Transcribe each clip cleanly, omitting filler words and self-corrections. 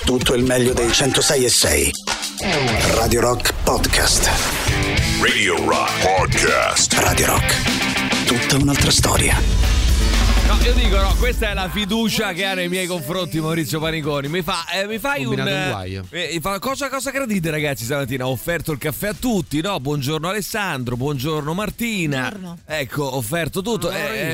Tutto il meglio dei 106.6. Radio Rock Podcast. Radio Rock Podcast. Radio Rock. Tutta un'altra storia. No, io dico, no, questa è la fiducia che ha nei miei confronti Maurizio Paniconi. Mi fai un guaio. Cosa gradite, ragazzi, stamattina? Ho offerto il caffè a tutti, no? Buongiorno Alessandro, buongiorno Martina. Buongiorno. Ecco, ho offerto tutto.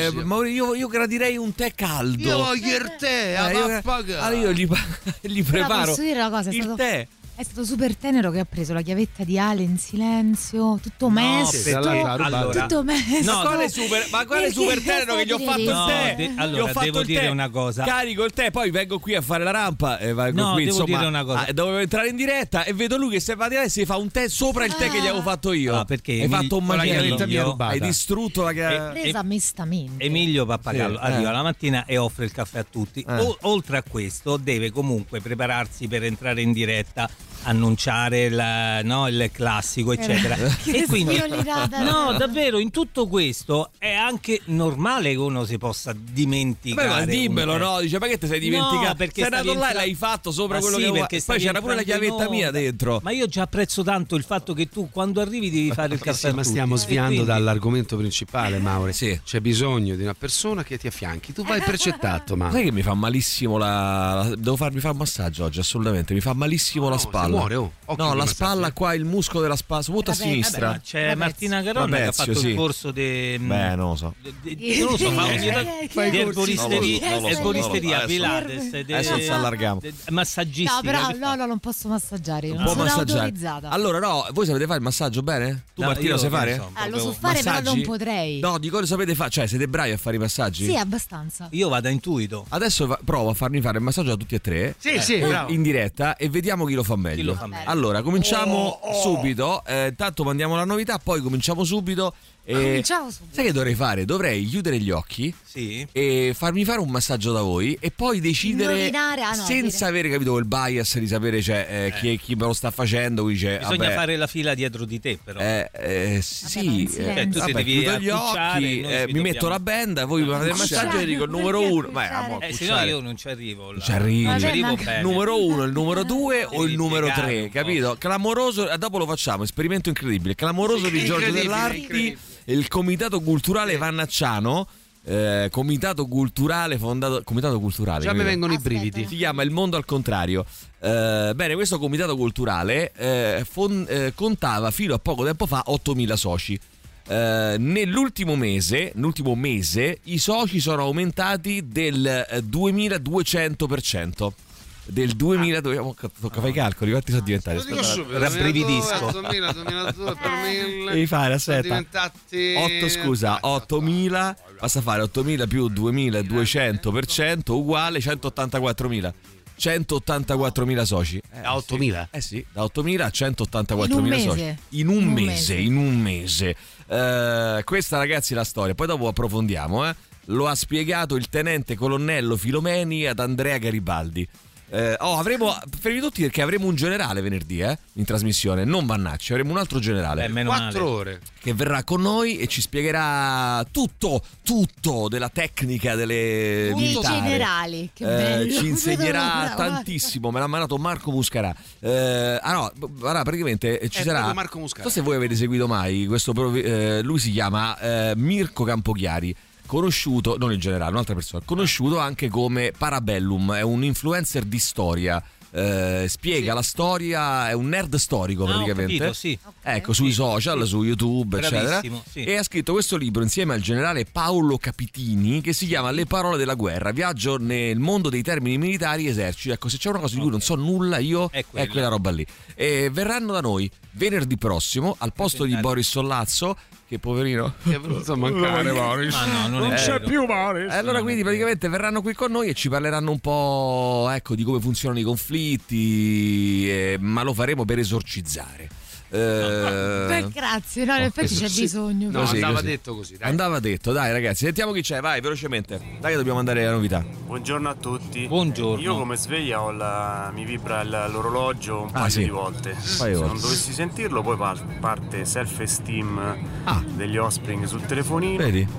Io gradirei un tè caldo. Io voglio il tè, allora io gli preparo posso dire una cosa, il tè. È stato super tenero che ha preso la chiavetta di Ale in silenzio, tutto messo. Tutto messo. No, quale super tenero che gli ho fatto il tè? Allora, devo dire una cosa. Carico il tè, poi vengo qui a fare la rampa e vengo qui, devo dire una cosa. Dovevo entrare in diretta e vedo lui che si va di là e si fa un tè sopra il tè che gli avevo fatto io. No, perché hai fatto un macello, hai distrutto la presa mestamente. Emilio Pappagallo arriva la mattina e offre il caffè a tutti. Oltre a questo deve comunque prepararsi per entrare in diretta, annunciare il classico eccetera. E quindi davvero in tutto questo è anche normale che uno si possa dimenticare. Ma dimmelo, no? Dice, ma che ti sei dimenticato? No, perché sei andato là e l'hai fatto sopra quello che avevo. Poi c'era pure la chiavetta mia dentro. Ma io già apprezzo tanto il fatto che tu quando arrivi devi fare il caffè. Ma stiamo sviando dall'argomento principale, Mauri. Sì. C'è bisogno di una persona che ti affianchi. Tu vai precettato, ma sai che mi fa malissimo devo farmi fare un massaggio oggi, assolutamente. Mi fa malissimo la spalla. Muore, la spalla qua, il muscolo della spalla, soprattutto a sinistra. C'è Martina Garonna che ha fatto il corso di non lo so. Non lo so, ma di erboristeria, Pilates, adesso ci allarghiamo. Massaggistica. No, però non posso massaggiare, non non sono massaggiare. autorizzata. Allora no, voi sapete fare il massaggio bene? Tu Martina lo sai fare? Lo so fare, massaggi? però non potrei. No, di cosa sapete fare? Cioè siete bravi a fare i massaggi? Sì, abbastanza. Io vado a intuito. Adesso provo a farmi fare il massaggio a tutti e tre. Sì, bravo. In diretta e vediamo chi lo fa meglio. Allora, cominciamo subito. Intanto mandiamo la novità, poi cominciamo subito. Cominciamo subito. Sai che dovrei fare? Dovrei chiudere gli occhi e farmi fare un massaggio da voi e poi decidere senza avere capito quel bias di sapere chi me lo sta facendo. Bisogna fare la fila dietro di te, però. Sì, tu ti devi chiudo gli occhi, mi metto la benda, voi mi fate il massaggio e dico il numero 1. Se no io non ci arrivo. Ci arrivo bene. Numero 1, il numero 2 o il numero 3, capito? Clamoroso, dopo lo facciamo, esperimento incredibile. Clamoroso di Giorgio Dell'Arti, il Comitato Culturale Vannacciano. Comitato culturale già mi vengono i brividi. Si chiama Il Mondo al Contrario. Bene, questo comitato culturale contava fino a poco tempo fa 8.000 soci. Nell'ultimo mese i soci sono aumentati del 2.200%. Del 2000 tocca fare i calcoli, quanti sono diventati? Rabbrividisco. 2002 per 1000. Devi fare, aspetta. 8.000, basta fare 8.000 più 2.200% uguale 184.000. 184.000 soci. Da 8.000? Sì, da 8.000 a 184.000 soci. In un mese. Questa, ragazzi, è la storia. Poi dopo approfondiamo. Lo ha spiegato il tenente colonnello Filomeni ad Andrea Garibaldi. Avremo, fermi tutti perché avremo un generale venerdì in trasmissione, non Vannacci, avremo un altro generale 4 ore che verrà con noi e ci spiegherà tutto della tecnica delle militari. Generali, che bello. Ci insegnerà tantissimo, me l'ha mandato Marco Muscarà. Praticamente ci sarà Marco Muscarà. Non so se voi avete seguito mai questo, lui si chiama Mirko Campochiari, conosciuto, non in generale, un'altra persona, conosciuto anche come Parabellum, è un influencer di storia. Spiega la storia, è un nerd storico praticamente. Capito, sì. Ecco, sui social, su YouTube, eccetera. Sì. E ha scritto questo libro insieme al generale Paolo Capitini che si chiama Le parole della guerra, viaggio nel mondo dei termini militari e eserciti. Ecco, se c'è una cosa di cui non so nulla io è quella roba lì. E verranno da noi venerdì prossimo al posto di Boris Sollazzo, che poverino è venuto a mancare Boris. Ma no, non c'è più Boris. Allora quindi praticamente verranno qui con noi e ci parleranno un po', ecco, di come funzionano i conflitti, ma lo faremo per esorcizzare. Grazie, no, in effetti c'è bisogno. No, andava detto così, dai. Andava detto, dai ragazzi, sentiamo chi c'è, vai velocemente. Dai che dobbiamo andare alla novità. Buongiorno a tutti. Buongiorno. Io come sveglia mi vibra l'orologio un paio di volte. Se non dovessi sentirlo poi parte Self Esteem degli Offspring sul telefonino. Vedi?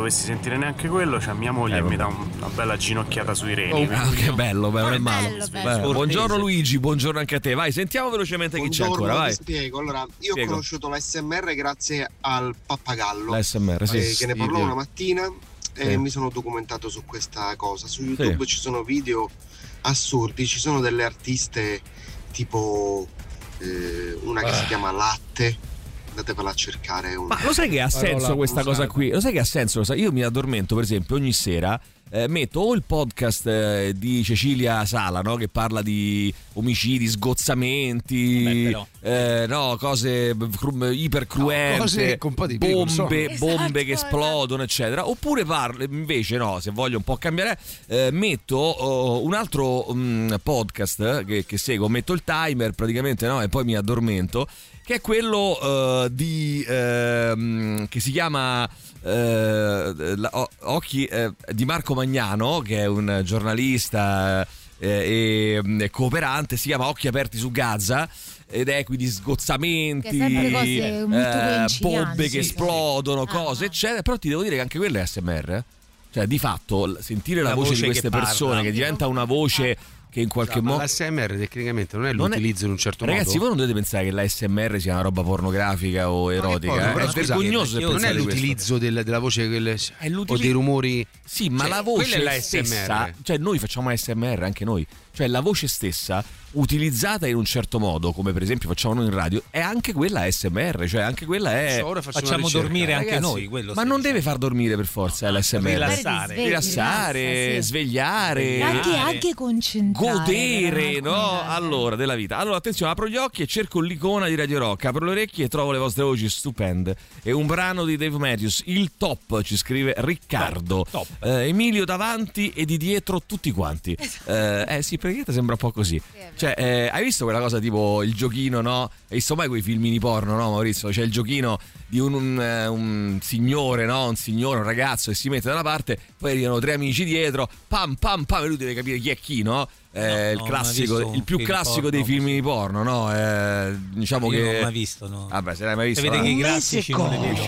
dovessi sentire neanche quello, cioè mia moglie mi dà una bella ginocchiata sui reni. Che bello, non è male. Buongiorno Luigi, buongiorno anche a te. Vai, sentiamo velocemente chi c'è ancora. Vai. Spiego. Allora, io ho conosciuto l'ASMR grazie al pappagallo. L'ASMR, sì. Che ne parlò una mattina e mi sono documentato su questa cosa. Su YouTube ci sono video assurdi, ci sono delle artiste tipo una che si chiama Latte. Andatevela a cercare. Ma lo sai che ha senso questa cosa qui? Lo sai che ha senso? Io mi addormento, per esempio, ogni sera metto o il podcast di Cecilia Sala, no? Che parla di omicidi, sgozzamenti, cose iper cruente, bombe che esplodono, eccetera. Oppure parlo, invece, se voglio un po' cambiare, metto un altro podcast che seguo, metto il timer praticamente, e poi mi addormento, che è quello che si chiama Occhi di Marco Magnano, che è un giornalista e cooperante. Si chiama Occhi aperti su Gaza ed è quindi sgozzamenti, bombe che esplodono, cose eccetera. Però ti devo dire che anche quello è ASMR, cioè di fatto sentire la voce di queste persone che diventa una voce che in qualche modo. Ma l'ASMR tecnicamente non è l'utilizzo in un certo modo. Ragazzi, voi non dovete pensare che l'ASMR sia una roba pornografica o erotica. È vergognoso. Non è l'utilizzo della voce o dei rumori. Sì, ma la voce stessa, cioè noi facciamo ASMR anche noi. Cioè la voce stessa utilizzata in un certo modo, come per esempio facciamo noi in radio, è anche quella ASMR, cioè anche quella è. Ora facciamo dormire anche noi, quello. Ma non deve far dormire per forza l'ASMR. Rilassare, svegliare, anche concentrare, godere, no? Allora, della vita. Allora, attenzione, apro gli occhi e cerco l'icona di Radio Rock, apro le orecchie e trovo le vostre voci stupende. E un brano di Dave Matthews, il top, ci scrive Riccardo. Top. Emilio davanti e di dietro tutti quanti. Sì, perché sembra un po' così. Cioè, hai visto quella cosa tipo il giochino, no? Hai visto mai quei filmini porno, no, Maurizio? C'è il giochino di un signore, no? Un ragazzo che si mette da una parte, poi arrivano tre amici dietro, pam pam pam, e lui deve capire chi è chi, no? Il classico, il più classico dei film di porno, no? Diciamo che non l'ho mai visto, no? Vabbè, se l'hai mai visto, vedi che i classici non li vedo.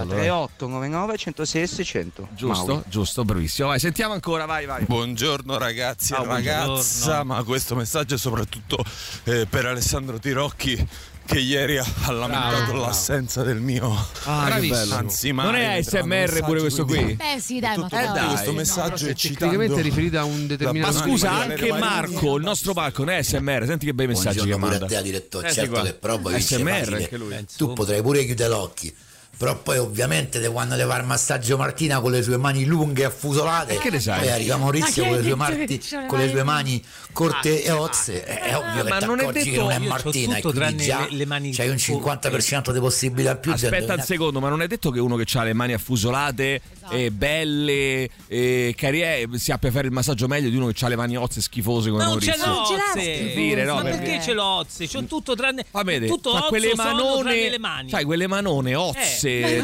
3899 106 600. Giusto, bravissimo. Vai, sentiamo ancora, vai. Buongiorno ragazzi e ragazza, ma questo messaggio è soprattutto per Alessandro Tirocchi, che ieri ha lamentato l'assenza del mio. Bravissimo. Anzi, non è ASMR pure questo qui? Beh, sì, dai, questo messaggio è tecnicamente riferito a un determinato. Ma scusa, anche Marco, il nostro Marco, non è ASMR. Senti che bei messaggi che manda. Buongiorno pure a te, direttore. Certo che però poi ASMR anche lui. Tu potrai pure chiudere l'occhio. Però poi ovviamente quando le fa il massaggio Martina con le sue mani lunghe e affusolate, che ne sai? Poi arriva Maurizio con le sue mani corte e ozze, è ovvio che ti accorgi che non è Martina, e quindi già c'hai un 50% di possibilità più. Aspetta un secondo, ma non è detto che uno che ha le mani affusolate e belle e carriere si abbia a fare il massaggio meglio di uno che ha le mani ozze schifose come Maurizio? Non c'è l'ozze, ma perché c'è l'ozze? C'ho tutto tranne tutto ozzo, quelle manone, tranne le mani. Sai, quelle manone ozze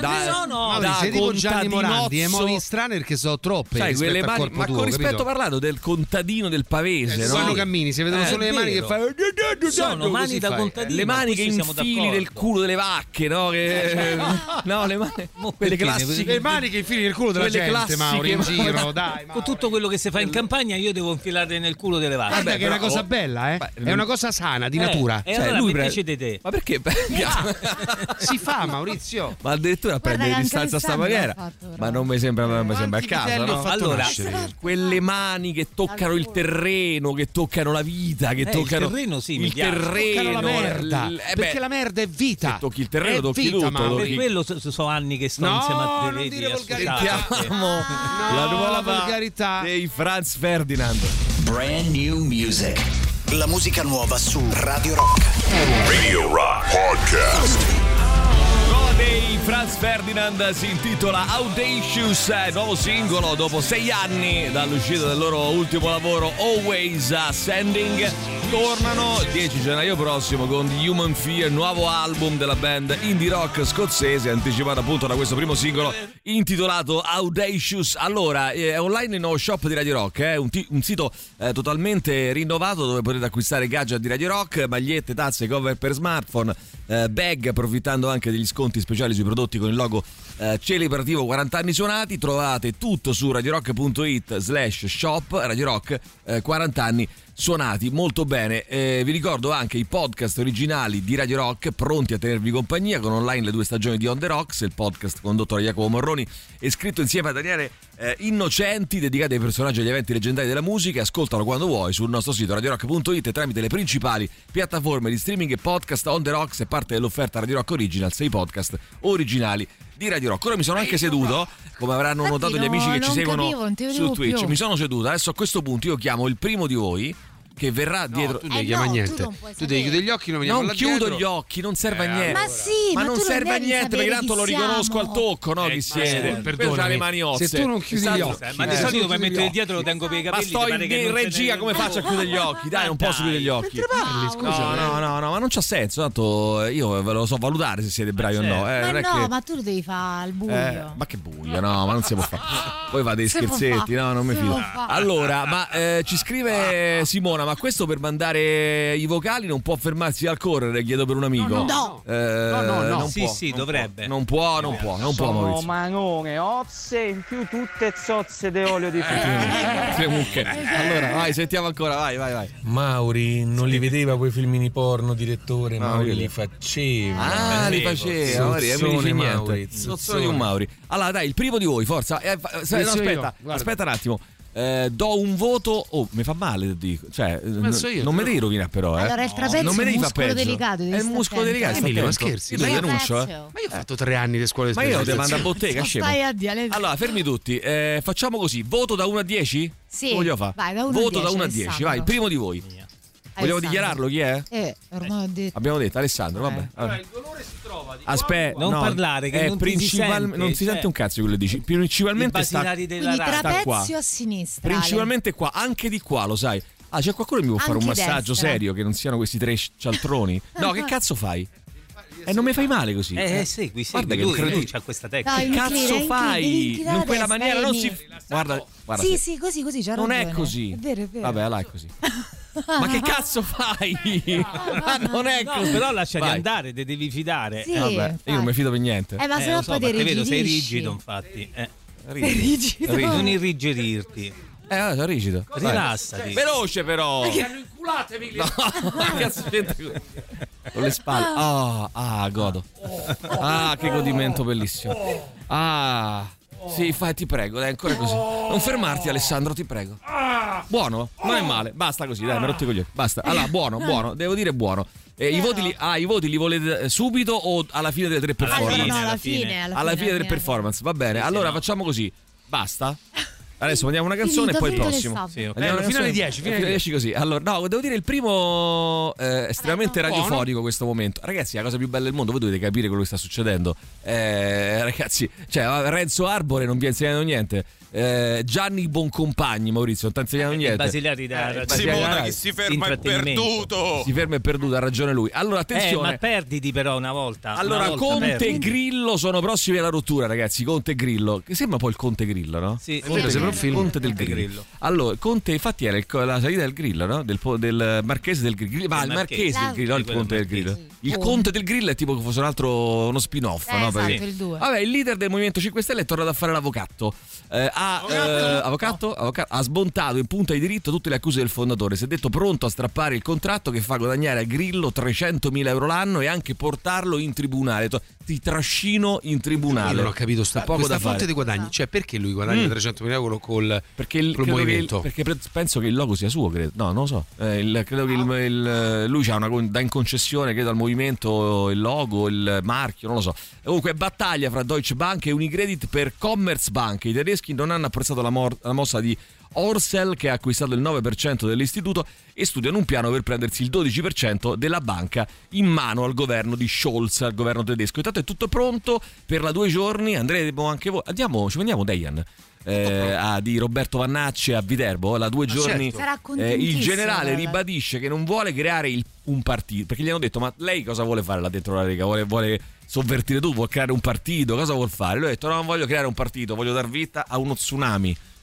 da sei tipo Gianni Morandi e Movi Straner che sono troppe. Sai, quelle mani, ma con rispetto parlando del contadino del Pavese, no? Quando cammini si vedono solo le mani che fanno. Sono mani da contadino. Le mani che infili nel culo delle vacche, no? No, le mani, quelle classiche. Le mani che infili nel culo della gente, Mauri, in giro, dai. Con tutto quello che si fa in campagna io devo infilare nel culo delle vacche. Guarda che è una cosa bella, è una cosa sana, di natura. E allora lui decide te. Ma perché? Si fa, Maurizio. Ma addirittura prende distanza a sta maniera, ma non mi sembra il caso, no? Allora, quelle mani che toccano il terreno, che toccano la vita, che toccano il terreno, sì, il terreno, la merda, perché la merda è vita. Se tocchi il terreno, tocchi tutto. Per quello so anni che sto insieme a te. Non dire volgarità. Sentiamo la nuova volgarità dei Franz Ferdinand. Brand new music. La musica nuova su Radio Rock. Radio Rock Podcast. Dei Franz Ferdinand si intitola Audacious, nuovo singolo dopo 6 anni dall'uscita del loro ultimo lavoro Always Ascending. Tornano il 10 gennaio prossimo con The Human Fear, nuovo album della band indie rock scozzese, anticipato appunto da questo primo singolo intitolato Audacious. Allora, è online il nuovo shop di Radio Rock, un sito totalmente rinnovato dove potete acquistare gadget di Radio Rock, magliette, tazze, cover per smartphone, bag, approfittando anche degli sconti speciali sui prodotti con il logo celebrativo 40 anni suonati. Trovate tutto su radiorock.it/shop, Radio Rock 40 anni suonati. Molto bene. Vi ricordo anche i podcast originali di Radio Rock pronti a tenervi compagnia, con online le 2 stagioni di On The Rocks, il podcast condotto da Jacopo Morroni e scritto insieme a Daniele Innocenti, dedicati ai personaggi e agli eventi leggendari della musica. Ascoltalo quando vuoi sul nostro sito radiorock.it e tramite le principali piattaforme di streaming e podcast. On The Rocks è parte dell'offerta Radio Rock Original, 6 podcast originali di Radio Rock. Ora mi sono anche seduto, come avranno notato gli amici che ci seguono su Twitch. Mi sono seduto. Adesso a questo punto io chiamo il primo di voi che verrà dietro. Tu devi chiamare niente. Tu devi chiudere gli occhi, non chiudo gli occhi, non serve a niente. Ma sì, ma non serve a niente perché tanto lo riconosco al tocco, no? Chi siete? Perdona, le mani osse. Se tu non chiudi gli occhi, ma di solito per mettere dietro lo tengo per i capelli. Ma sto in regia, come faccio a chiudere gli occhi? Dai, non posso chiudere gli occhi. No, ma non c'ha senso. Tanto io ve lo so valutare se siete bravi o no. Ma tu lo devi fare al buio. Ma che buio, no, ma non si può fare. Poi fate dei scherzetti, no, non mi fido. Allora, ma ci scrive Simona, ma questo per mandare i vocali non può fermarsi al correre, chiedo per un amico. No. Non sì, può, sì, non dovrebbe. Non può Maurizio. Manone, ozze, in più tutte zozze di olio di mucche. Allora, vai, sentiamo ancora, vai. Mauri non li vedeva quei filmini porno, direttore, Mauri li faceva. Li faceva, Mauri, niente. Sozzone di un Mauri. Allora, dai, il primo di voi, forza. Aspetta un attimo. Do un voto. Oh, mi fa male, dico. Cioè, non me devi rovinare, però. Allora, il trapezio è un muscolo delicato. È un muscolo delicato. Ma scherzi? Io denuncio, Ma io ho fatto 3 anni di scuola di Ma io ti mando a bottega, scemo. Allora, fermi tutti. Facciamo così: voto da 1 a 10? Sì. Voglio fare. Vai, da 1 voto a 10, da 1 a 10. Vai, il primo di voi. Vogliamo dichiararlo chi è? Ormai ho detto. Abbiamo detto Alessandro, vabbè. Allora, il dolore si trova. Aspetta, non parlare, che non si sente. Non si sente un cazzo quello che dici. Principalmente sta trapezio qua. A sinistra. Principalmente qua, anche di qua, lo sai. C'è qualcuno che mi può fare un massaggio serio, che non siano questi 3 cialtroni? No, che cazzo fai? Non mi fai male così. Segui. Guarda che lui c'ha questa tecnica. Che cazzo fai? In quella maniera non si. Guarda. Sì, così, c'ha ragione. Non è così. È vero. Vabbè, là è così. Ma che cazzo fai? Non è così. Però lasciali andare, te devi fidare. Sì, vabbè, io non mi fido per niente. Ma se no poi te vedo, sei rigido, infatti. Rigido. Non irrigidirti. Sono rigido. Rilassati. Veloce però. Perché hanno inculatevi. No, cazzo c'entra con le spalle. Godo. Che godimento bellissimo. Sì, ti prego, dai, ancora così. Non fermarti, Alessandro, ti prego. Buono? Non è male. Basta così, dai, mi rotti i coglioni. Basta. Allora, buono, devo dire buono. I voti li volete subito o alla fine delle 3 performance? No, alla fine. Alla fine delle performance, va bene. Allora facciamo così. Basta? Adesso mandiamo una canzone e poi il prossimo. Sì, okay. Fino alle 10 così. Allora, no, devo dire il primo estremamente radiofonico questo momento. Ragazzi, è la cosa più bella del mondo, voi dovete capire quello che sta succedendo. Ragazzi, cioè Renzo Arbore non vi ha insegnato niente. Gianni Boncompagni, Maurizio, non ti ha insegnato niente. Basilari da Simona, chi si ferma è perduto. Si ferma è perduto, ha ragione lui. Allora, attenzione. Ma perditi però una volta. Allora, Conte e Grillo sono prossimi alla rottura, ragazzi. Conte e Grillo, che sembra poi il Conte Grillo, no? Sì, sembra un film. Conte del Grillo. Allora, Conte infatti era la salita del Grillo, no? Del Marchese del Grillo. Ma il Marchese del Grillo, il Conte del Grillo. Il Conte del Grillo è tipo che fosse uno spin-off, no? Esatto, il 2. Vabbè, il leader del Movimento 5 Stelle è tornato a fare l'avvocato. Ha smontato in punta di diritto tutte le accuse del fondatore. Si è detto pronto a strappare il contratto che fa guadagnare a Grillo 300.000 euro l'anno e anche portarlo in tribunale. Ti trascino in tribunale. Io non ho capito questa fonte di guadagni. Cioè, perché lui guadagna 300.000 euro col movimento? Perché penso che il logo sia suo, credo. No, non lo so. Credo che lui dà in concessione, credo, al movimento il logo, il marchio, non lo so. Comunque, battaglia fra Deutsche Bank e Unicredit per Commerzbank. I tedeschi non hanno apprezzato la mossa di Orsel, che ha acquistato il 9% dell'istituto, e studiano un piano per prendersi il 12% della banca in mano al governo di Scholz, al governo tedesco. Intanto è tutto pronto per la 2 giorni. Andremo anche voi. Ci vendiamo Dejan. Di Roberto Vannacci a Viterbo, la 2 giorni. Certo. Il generale ribadisce che non vuole creare un partito, perché gli hanno detto: ma lei cosa vuole fare là dentro la Lega? Vuole sovvertire tutto, vuole creare un partito, cosa vuol fare? Lui ha detto: no, non voglio creare un partito, voglio dar vita a uno tsunami.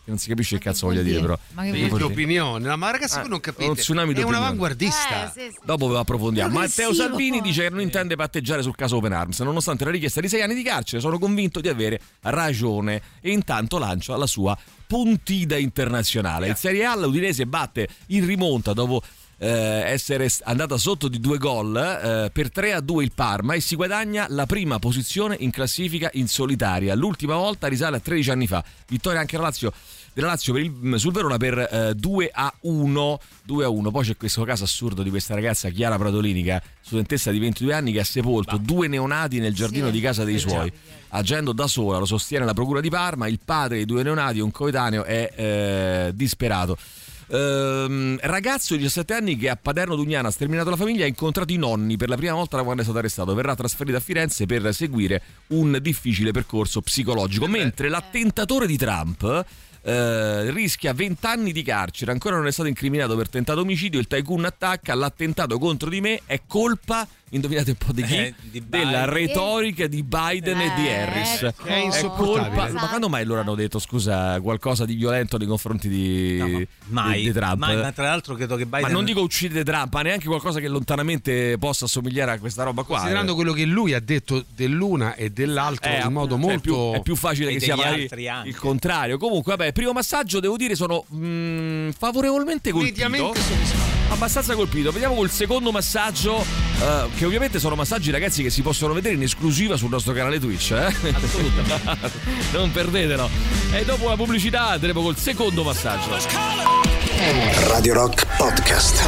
non si capisce che cazzo voglia dire, però. Le opinioni, ma ragazzi, voi non capite. È un avanguardista. Dopo approfondiamo. Matteo Salvini dice che non intende patteggiare sul caso Open Arms, nonostante la richiesta di 6 anni di carcere. Sono convinto di avere ragione, e intanto lancia la sua puntida internazionale. In Serie A l'Udinese batte in rimonta dopo essere andata sotto di 2 gol per 3-2 il Parma, e si guadagna la prima posizione in classifica in solitaria. L'ultima volta risale a 13 anni fa. Vittoria anche della Lazio sul Verona per 2-1. Poi c'è questo caso assurdo di questa ragazza Chiara Pratolini, che studentessa di 22 anni, che ha sepolto 2 neonati nel giardino di casa dei suoi, agendo da sola. Lo sostiene la procura di Parma. Il padre dei 2 neonati, un coetaneo, è disperato. Ragazzo di 17 anni che a Paderno Dugnana ha sterminato la famiglia, ha incontrato i nonni per la prima volta da quando è stato arrestato. Verrà trasferito a Firenze per seguire un difficile percorso psicologico, mentre l'attentatore di Trump rischia 20 anni di carcere. Ancora non è stato incriminato per tentato omicidio. Il tycoon attacca: l'attentato contro di me è colpa, indovinate un po' di chi? Della retorica di Biden e di Harris. È insopportabile. Ma quando mai loro hanno detto, scusa, qualcosa di violento nei confronti di Trump? Ma tra l'altro credo che Biden... Ma non dico uccidere Trump, ma neanche qualcosa che lontanamente possa assomigliare a questa roba qua. Considerando quello che lui ha detto dell'una e dell'altro in modo molto... È più facile che sia il contrario. Comunque, vabbè, primo massaggio, devo dire, sono favorevolmente colpito. Abbastanza colpito. Vediamo col secondo massaggio, che ovviamente sono massaggi, ragazzi, che si possono vedere in esclusiva sul nostro canale Twitch, assolutamente. Non perdetelo. E dopo la pubblicità andremo col secondo massaggio. Radio Rock Podcast.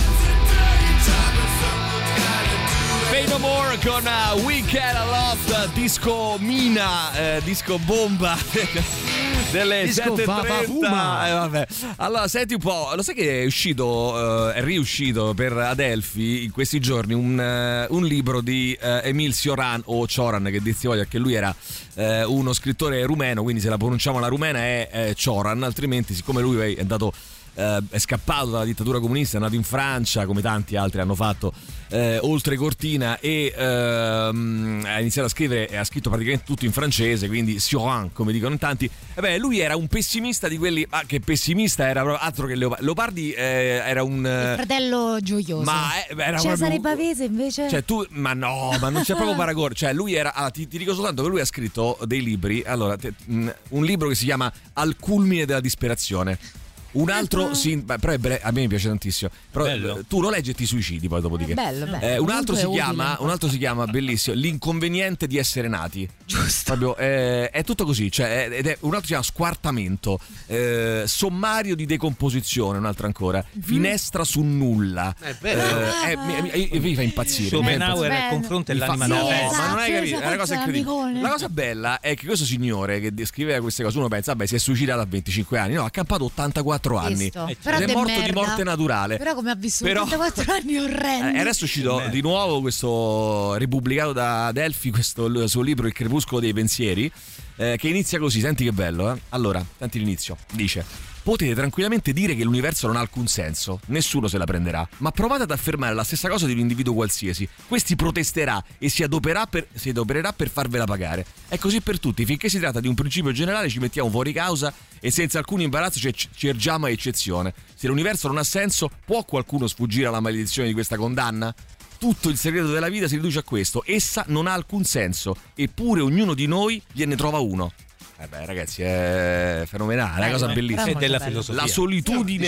Fade No More con Weekend a Lot, disco mina, disco bomba delle 7:30. Vabbè. Allora, senti un po', lo sai che è uscito, è riuscito per Adelphi in questi giorni un libro di Emil Cioran, o Cioran, che dir si voglia, che lui era uno scrittore rumeno, quindi se la pronunciamo la rumena è Cioran, altrimenti, siccome lui è andato... è scappato dalla dittatura comunista, è nato in Francia come tanti altri hanno fatto oltre cortina, e ha iniziato a scrivere, e ha scritto praticamente tutto in francese, quindi Cioran, come dicono in tanti. Lui era un pessimista di quelli, ma che pessimista era, altro che Leopardi era un il fratello gioioso, ma era Cesare Pavese invece, cioè tu, ma no, ma non c'è proprio paragone. Cioè lui era, ti dico soltanto che lui ha scritto dei libri, allora un libro che si chiama Al culmine della disperazione. Un altro, però a me mi piace tantissimo. Però tu lo leggi e ti suicidi poi dopodiché. Bello. Un altro si chiama bellissimo, L'inconveniente di essere nati. Giusto. Proprio, è tutto così, cioè, un altro si chiama Squartamento, Sommario di decomposizione, un altro ancora, Finestra su nulla. Mi fa impazzire. Schopenhauer al confronto è l'anima no, ma non hai capito, è una cosa incredibile. La cosa bella è che questo signore che descriveva queste cose, uno pensa, vabbè, si è suicidato a 25 anni, no, ha campato 84 anni. Però è morto di morte naturale. Però come ha vissuto 84 anni orrendi. Adesso è uscito di nuovo questo, ripubblicato da Adelphi, questo suo libro Il crepuscolo dei pensieri, che inizia così, senti che bello, Allora, senti l'inizio. Dice: potete tranquillamente dire che l'universo non ha alcun senso, nessuno se la prenderà, ma provate ad affermare la stessa cosa di un individuo qualsiasi. Questi protesterà e si adopererà per farvela pagare. È così per tutti, finché si tratta di un principio generale ci mettiamo fuori causa e senza alcun imbarazzo ci ergiamo a eccezione. Se l'universo non ha senso, può qualcuno sfuggire alla maledizione di questa condanna? Tutto il segreto della vita si riduce a questo: essa non ha alcun senso, eppure ognuno di noi gliene trova uno. Ragazzi, è fenomenale, è una cosa bellissima. È della filosofia. La solitudine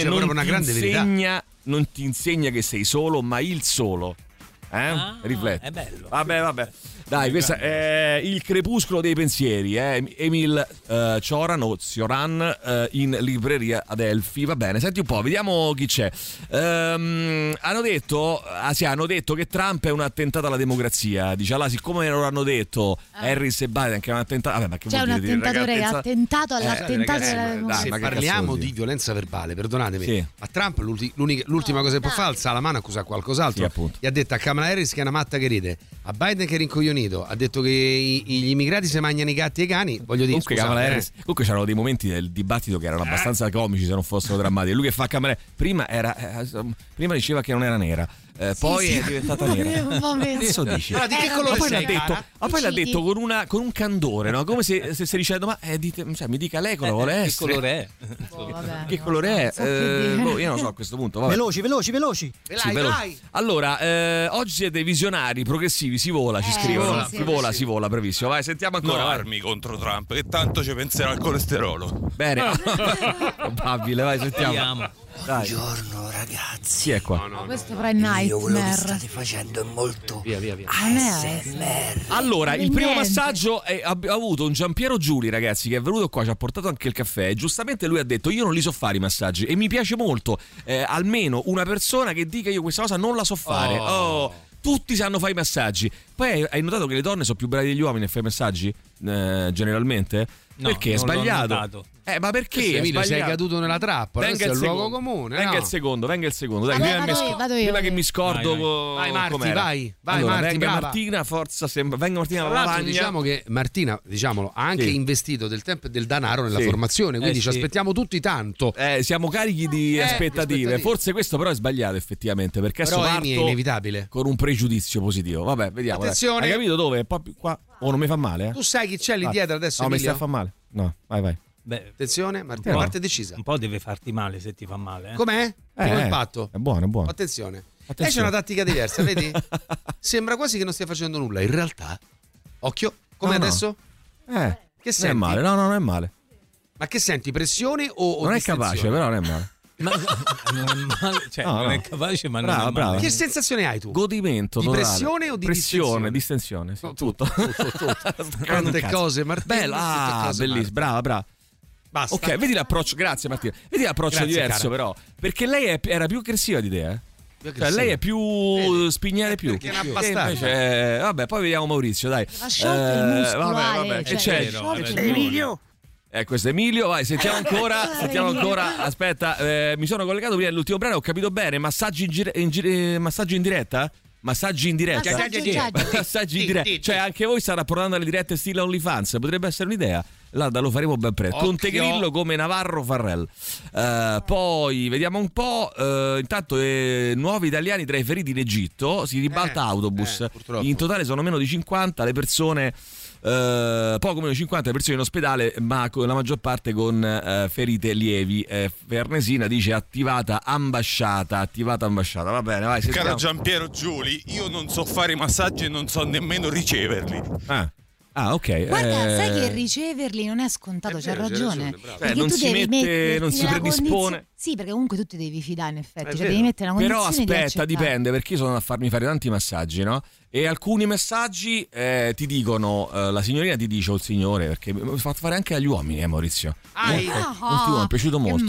non ti insegna che sei solo, ma il solo. Rifletti. È bello. Vabbè. Dai, questo è Il crepuscolo dei pensieri, Emil Cioran o Cioran, in libreria Adelphi. Va bene, senti un po', vediamo chi c'è. Hanno detto che Trump è un attentato alla democrazia. Dice, allora, siccome loro hanno detto Harris e Biden che è un attentato, vabbè, ma che c'è un attentatore che ha attentato all'attentato alla democrazia. Se parliamo di violenza verbale, perdonatemi, a Trump l'ultima cosa che può fare è alzare la mano e accusare qualcos'altro. Sì, gli ha detto a Kamala Harris che è una matta che ride, a Biden che rincoglionisce, Unito, ha detto che gli immigrati si mangiano i gatti e i cani, voglio dire, comunque c'erano dei momenti del dibattito che erano abbastanza comici se non fossero drammatici. Lui che fa Camera prima diceva che non era nera. Poi è diventata nera. Adesso dice. Allora, di che colore sei? Poi l'ha detto con un candore, no? Come se dicendo, ma mi dica lei cosa vuole essere. Che colore è? Io non so a questo punto. Vabbè. Veloci. Vai. Allora, oggi siete visionari, progressivi, si vola, ci scrivono. Si vola, bravissimo. Vai, sentiamo ancora. No, armi contro Trump, che tanto ci penserà al colesterolo. Bene. Probabile, vai, sentiamo. Dai. Buongiorno ragazzi. Chi è qua? No. Questo fra il Nightmare. Quello che state facendo è molto via. ASMR. Allora, il primo massaggio ha avuto un Giampiero Giuli, ragazzi, che è venuto qua, ci ha portato anche il caffè. E giustamente lui ha detto: io non li so fare i massaggi. E mi piace molto almeno una persona che dica io questa cosa non la so fare. Tutti sanno fare i massaggi. Poi hai notato che le donne sono più bravi degli uomini a fare i massaggi? Generalmente? No, perché è sbagliato? Ma perché? Emilio, sei caduto nella trappola. Venga il luogo comune. Venga il secondo. Dai, vado io. Prima che mi scordo. Vai Marti, vai. Allora, Marti, venga brava. Martina, forza. Venga Martina Tra la lavagna. Diciamo che Martina, ha anche investito del tempo e del denaro nella formazione, quindi ci aspettiamo tutti tanto. Siamo carichi di aspettative. Forse questo però è sbagliato effettivamente, perché però adesso parto è inevitabile con un pregiudizio positivo. Vabbè, vediamo. Attenzione. Hai capito dove? Un po' più qua. Non mi fa male? Tu sai chi c'è lì dietro adesso? No, mi sta a fa male. No, vai. Beh, attenzione, Martina, la parte è decisa. Un po' deve farti male se ti fa male. Com'è? Primo impatto. È buono. Attenzione. Lei c'è una tattica diversa, vedi? Sembra quasi che non stia facendo nulla. In realtà, occhio, come adesso? Che senti? Non è male, no, non è male. Ma che senti? Pressione o non è capace, però non è male. Ma non è male, non è capace, ma non è male. Bravo. Che sensazione hai tu? Godimento di pressione o di distensione? Sì, tutto. Tante cose, Martina. Bella, bellissimo, brava. Basta. Ok, vedi l'approccio, grazie Martina. Vedi l'approccio diverso, cara. Però, perché lei era più aggressiva di te, Cioè, lei è più spignare più. Perché è una vabbè, poi vediamo Maurizio, dai. Va sciolto il muscolo, vabbè. C'è Emilio. Questo è Emilio, vai, sentiamo ancora. Aspetta, mi sono collegato prima dell'ultimo brano, ho capito bene. Massaggi in diretta? Massaggi in diretta. Cioè, anche voi state approdando alle dirette stile OnlyFans. Potrebbe essere un'idea. Là lo faremo ben presto. Conte Grillo come Navarro Farrell. Poi vediamo un po'. Intanto nuovi italiani tra i feriti in Egitto. Si ribalta autobus. In totale sono meno di 50 le persone. Poco meno di 50 persone in ospedale, ma con la maggior parte con ferite lievi. Fernesina dice attivata ambasciata. Va bene, vai. Caro Giampiero Giuli, io non so fare i massaggi e non so nemmeno riceverli. Ok. Guarda, sai che riceverli non è scontato, c'ha ragione. Non si mette, non si predispone. Sì, perché comunque tu ti devi fidare, in effetti. Devi mettere una condizione. Però aspetta, dipende, perché io sono a farmi fare tanti massaggi, no? E alcuni messaggi ti dicono, la signorina ti dice, o il signore, perché mi ho fatto fare anche agli uomini, Maurizio. Mi è piaciuto molto.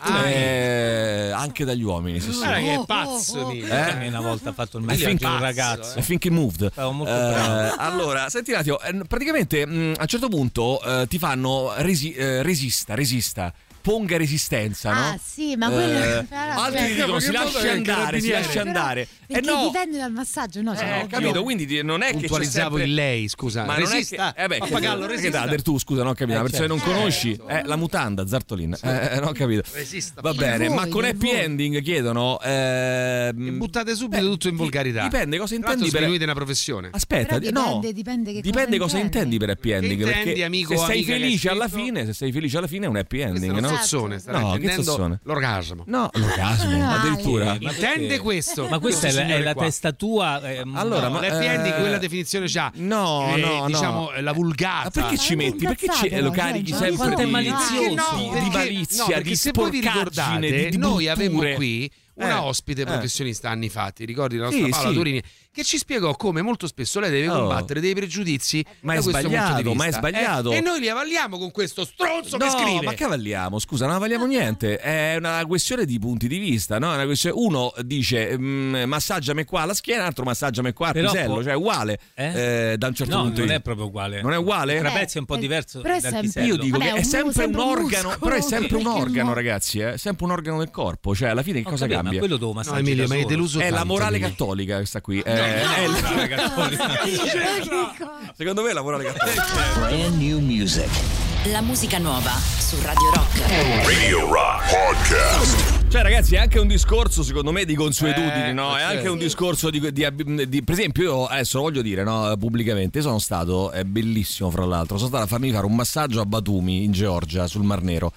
Anche dagli uomini, sì. Che è pazzo. Una volta ha fatto il messaggio di un ragazzo. I think he moved. Molto bravo. Allora, senti un attimo, praticamente a un certo punto ti fanno resista. Ponga resistenza, no? Sì, ma quello altri dicono si lascia andare. Perché dipende dal massaggio, no? Capito? Quindi non è che puntualizzavo il lei, scusa. Ma resista. Non è che Pappagallo resista. Tu scusa, non ho capito. La persona che non conosci la mutanda Zartolin. Non ho capito. Resista. Va bene, ma con happy ending chiedono buttate subito tutto in volgarità. Dipende cosa intendi per una professione. Aspetta, dipende cosa intendi per happy ending, perché amico, se sei felice alla fine è un happy ending, no? No, intendendo l'orgasmo. No, l'orgasmo, addirittura. Intende questo. Ma questa è la testa tua. Allora, ma l'happy ending quella definizione già. No, diciamo la vulgata. Ma perché ci metti? Perché lo carichi sempre di malizioso? Di malizia, di sporcaggine, di noi avevamo qui una ospite professionista anni fa, ti ricordi la nostra Paola Turini, che ci spiegò come molto spesso lei deve combattere dei pregiudizi ma è sbagliato, e noi li avalliamo con questo stronzo che scrive. Ma che avalliamo? Scusa, non avalliamo niente, è una questione di punti di vista, no? È una questione, uno dice massaggiami qua alla schiena, l'altro massaggiami qua al pisello, cioè è uguale da un certo punto di vista. Non è proprio uguale. Non è uguale? Il trapezio è un po' diverso dal pisello. Io dico che è sempre un organo, però è sempre un organo, ragazzi, è sempre un organo del corpo, cioè alla fine che cosa cambia? cambia. Ma quello devo massaggiare. No, Emilio, ma hai deluso È tanto, la morale Emilio. cattolica questa qui. È la morale cattolica. Secondo me è la morale cattolica. Brand new music. La musica nuova su Radio Rock. Radio Rock Podcast. Cioè, ragazzi, è anche un discorso, secondo me, di consuetudini, no? È certo. anche un discorso di per esempio, io adesso lo voglio dire, no, pubblicamente, io sono stato, è bellissimo fra l'altro, sono stato a farmi fare un massaggio a Batumi, in Georgia, sul Mar Nero.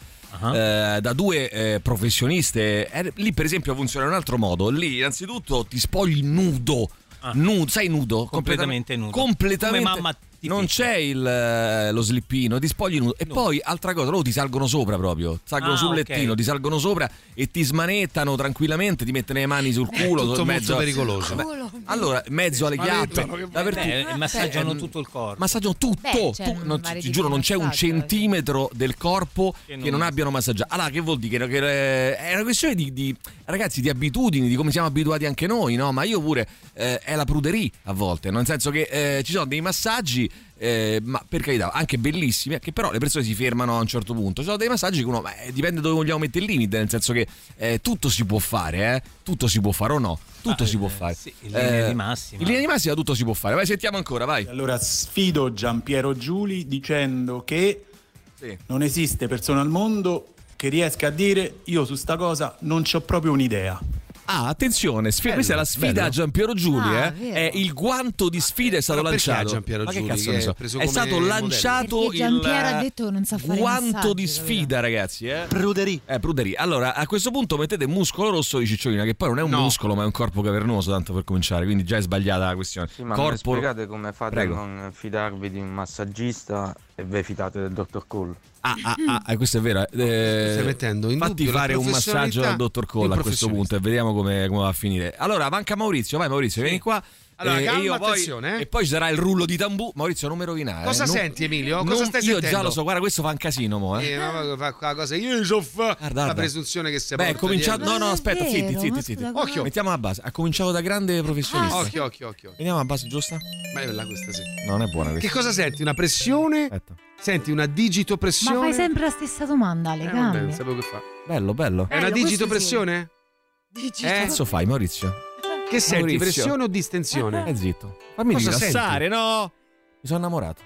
Da due professioniste. Lì per esempio funziona in un altro modo. Lì innanzitutto ti spogli nudo, sai, nudo? Completamente nudo. Completamente. Come mamma non c'è lo slippino, ti spogli nudo. E poi altra cosa, loro ti salgono sopra proprio, salgono sul lettino, ti salgono sopra e ti smanettano tranquillamente, ti mettono le mani sul culo, tutto mezzo, molto pericoloso. Allora, mezzo alle chiappe, massaggiano tutto il corpo. Massaggiano tutto. Ti giuro, non c'è un centimetro del corpo che non abbiano massaggiato. Allora, che vuol dire? Che è una questione di ragazzi, di abitudini, di come siamo abituati anche noi, no? Ma io pure è la pruderia a volte, nel senso che ci sono dei massaggi, ma per carità anche bellissimi, che però le persone si fermano a un certo punto. Ci sono dei massaggi che uno dipende dove vogliamo mettere il limite, nel senso che tutto si può fare, tutto si può fare o no? Tutto si può fare. Sì, in linea di massima. In linea di massima tutto si può fare. Vai, sentiamo ancora, vai. Allora sfido Giampiero Giuli dicendo che non esiste persona al mondo che riesca a dire io su sta cosa non c'ho proprio un'idea. Ah, attenzione, questa è la sfida a Giampiero Giuli, è il guanto di sfida è stato lanciato. Giampiero Ma che Giuli, cazzo ne so? È stato lanciato Perché Giampiero ha detto che non sa fare guanto massaggi, di sfida, ragazzi, Pruderia. Pruderia. Allora, a questo punto mettete muscolo rosso di cicciolina, che poi non è un muscolo, ma è un corpo cavernoso, tanto per cominciare, quindi già è sbagliata la questione. Sì, ma mi spiegate come fate a non fidarvi di un massagista e vi fidate del dottor Cole? Questo è vero. Stai mettendo in fatti dubbio fare la un massaggio dal dottor Cole a questo punto e vediamo come va a finire. Allora, manca Maurizio, vai Maurizio, vieni qua. Allora, calma, io attenzione. E poi ci sarà il rullo di tambù. Maurizio, non mi rovinare. Cosa senti, Emilio? Cosa stai io sentendo? già lo so, guarda, questo fa un casino, mo. Fa quella cosa. Io so la presunzione che sia. Beh, cominciato. No, aspetta, zitti. Occhio. Mettiamo la base. Ha cominciato da grande professionista. Occhio. Vediamo la base giusta? Bella questa, sì. Non è buona questa. Che cosa senti? Una pressione? Aspetta. Senti una digitopressione? Ma fai sempre la stessa domanda alle gambe. Non sapevo che fa. Bello. È una digitopressione? Che cazzo fai, Maurizio? Che senti, pressione o distensione? Zitto. Fammi rilassare, no? Mi sono innamorato.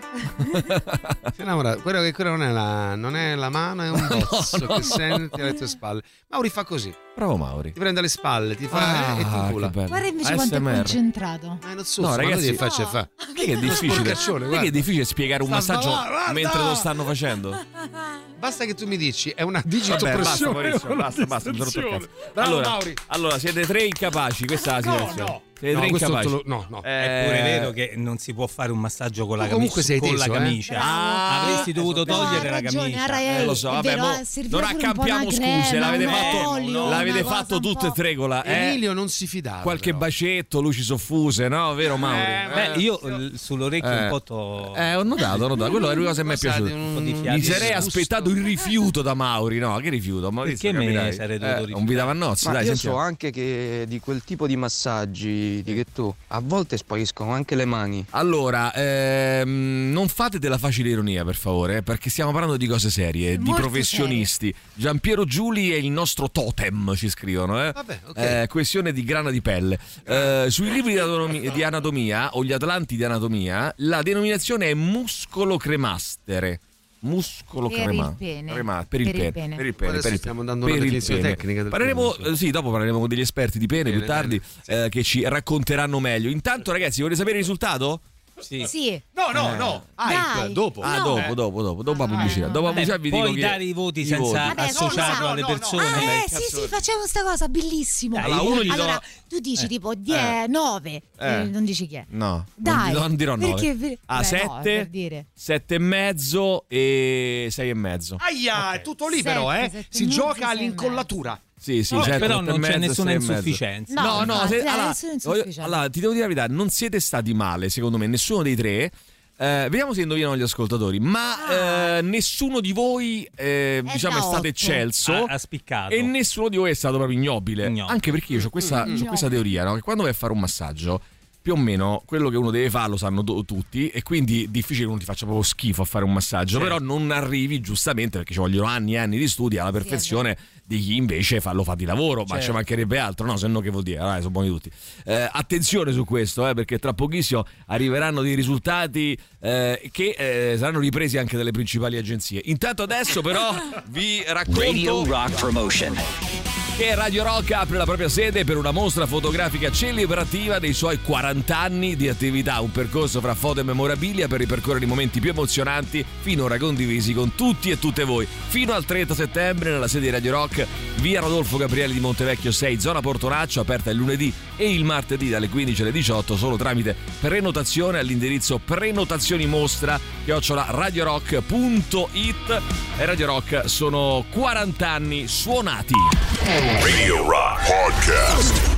Sei innamorato? Quello non è la mano, è un bozzo che senti alle tue spalle. Mauri fa così. Bravo Mauri. Ti prende alle spalle, ti fa e ti incula. Guarda invece quanto è concentrato. Non so, no, ragazzi, che faccia fa. Che è difficile. Che è difficile spiegare un massaggio mentre lo stanno facendo. Basta che tu mi dici, è una digitopressione. Basta, mi sono rotto il cazzo. Bravo, Mauri. Allora, siete tre incapaci, questa è la situazione. Siete tre incapaci. È pure vero che non si può fare un massaggio con la camicia. Comunque sei teso, la camicia. Avresti dovuto togliere la camicia. Lo so, vabbè, non accampiamo scuse, l'avete fatto tutte e tre con la. Emilio non si fidava. Qualche bacetto, luci soffuse, no? Vero Mauri? Beh, io sull'orecchio un po' ho notato. Quello è una cosa che mi è piaciuto. Mi sarei aspettato il rifiuto da Mauri, no? Che rifiuto? Maurizio, perché me sarei dovuto rifiutare? Un vita Vannozzi, dai, io so anche che di quel tipo di massaggi che tu a volte spariscono anche le mani. Allora, non fate della facile ironia, per favore, perché stiamo parlando di cose serie, di professionisti. Giampiero Giuli è il nostro totem, ci scrivono. Vabbè, okay. Questione di grana di pelle. Sui libri di anatomia o gli atlanti di anatomia, la denominazione è muscolo cremastere. Muscolo per il pene. Per il pene. Stiamo dando una definizione tecnica del dopo parleremo con degli esperti di pene più tardi, che ci racconteranno meglio. Intanto, ragazzi, volete sapere il risultato? Sì. No. Dopo. Dopo la pubblicità. Dopo la pubblicità vi dico puoi dare i voti senza associarlo alle persone. Sì, facciamo sta cosa, bellissimo. Allora, tu dici tipo 9, non dici chi è. No, dai, non dirò 9. 7, 7,5 e 6,5. Aia, è tutto libero, si gioca all'incollatura. Sì, però non c'è nessuna insufficienza. Allora, ti devo dire la verità, non siete stati male, secondo me, nessuno dei tre. Vediamo se indovinano gli ascoltatori, ma nessuno di voi è stato eccelso, ha spiccato, e nessuno di voi è stato proprio ignobile. Anche perché io ho questa teoria, no? Che quando vai a fare un massaggio più o meno quello che uno deve fare lo sanno tutti, e quindi è difficile che uno ti faccia proprio schifo a fare un massaggio, però non arrivi giustamente, perché ci vogliono anni e anni di studi alla perfezione di chi invece lo fa di lavoro, ma ci mancherebbe altro, no? Se no che vuol dire? Allora, sono buoni tutti. Attenzione su questo, perché tra pochissimo arriveranno dei risultati che saranno ripresi anche dalle principali agenzie. Intanto adesso però vi racconto Radio Rock Promotion. Che Radio Rock apre la propria sede per una mostra fotografica celebrativa dei suoi 40 anni di attività, un percorso fra foto e memorabilia per ripercorrere i momenti più emozionanti finora condivisi con tutti e tutte voi. Fino al 30 settembre nella sede di Radio Rock, via Rodolfo Gabrielli di Montevecchio 6, zona Portonaccio, aperta il lunedì e il martedì dalle 15 alle 18 solo tramite prenotazione all'indirizzo prenotazioni-mostra@radiorock.it. E Radio Rock sono 40 anni suonati. Radio Rock Podcast.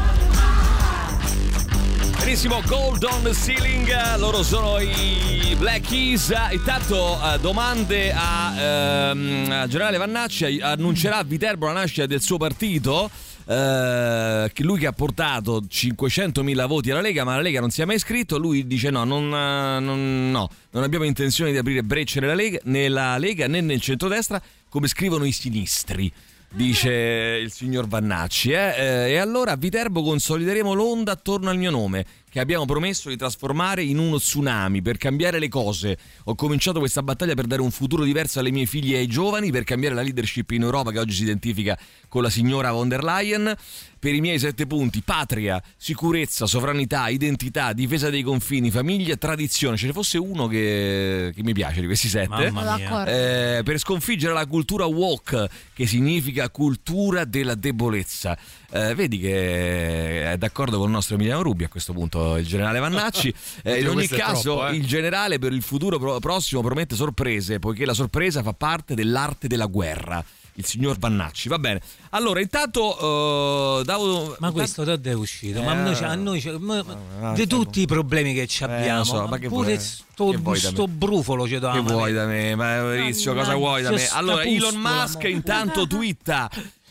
Benissimo, Gold on the Ceiling, loro sono i Black Keys. Intanto domande a Generale Vannacci. Annuncerà a Viterbo la nascita del suo partito, che lui che ha portato 500.000 voti alla Lega, ma la Lega non si è mai iscritto. Lui dice non abbiamo intenzione di aprire brecce nella Lega né nel centrodestra, come scrivono i sinistri, dice il signor Vannacci. E allora a Viterbo consolideremo l'onda attorno al mio nome, che abbiamo promesso di trasformare in uno tsunami per cambiare le cose. Ho cominciato questa battaglia per dare un futuro diverso alle mie figlie e ai giovani, per cambiare la leadership in Europa che oggi si identifica con la signora von der Leyen. Per i miei 7 punti: patria, sicurezza, sovranità, identità, difesa dei confini, famiglia, tradizione. Ce ne fosse uno che mi piace di questi 7. Per sconfiggere la cultura woke, che significa cultura della debolezza. Vedi che è d'accordo con il nostro Emiliano Rubi a questo punto, il generale Vannacci. In ogni caso troppo, il generale per il futuro prossimo promette sorprese, poiché la sorpresa fa parte dell'arte della guerra. Il signor Vannacci, va bene. Allora, intanto questo da è uscito? Ma a noi di tutti i problemi che ci abbiamo, so, ma pure sto brufolo ce Che vuoi da me? Ma Maurizio, cosa vuoi da me? Allora, Elon Musk intanto twitta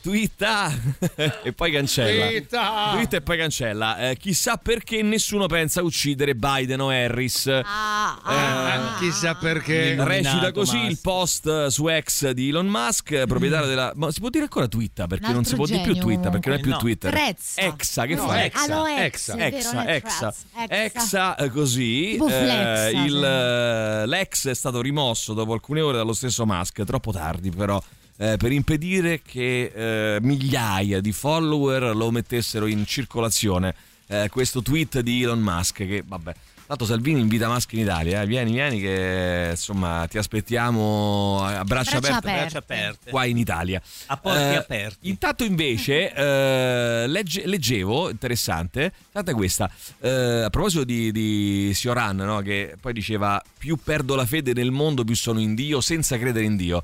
e poi cancella. Twitta e poi cancella. Chissà perché nessuno pensa a uccidere Biden o Harris. Chissà perché. Recita così il post su X di Elon Musk, proprietario della. Ma si può dire ancora Twitter? Perché non si può dire più Twitter, perché non è più Twitter. Exa, che fa? Exa, così. L'ex è stato rimosso dopo alcune ore dallo stesso Musk, troppo tardi però, per impedire che migliaia di follower lo mettessero in circolazione. Questo tweet di Elon Musk, che vabbè, tanto Salvini invita Musk in Italia, vieni che insomma ti aspettiamo a braccia aperte qua in Italia, a porti aperti. Intanto invece leggevo, interessante, guardate questa, a proposito di Sioran, no? Che poi diceva: più perdo la fede nel mondo più sono in Dio, senza credere in Dio.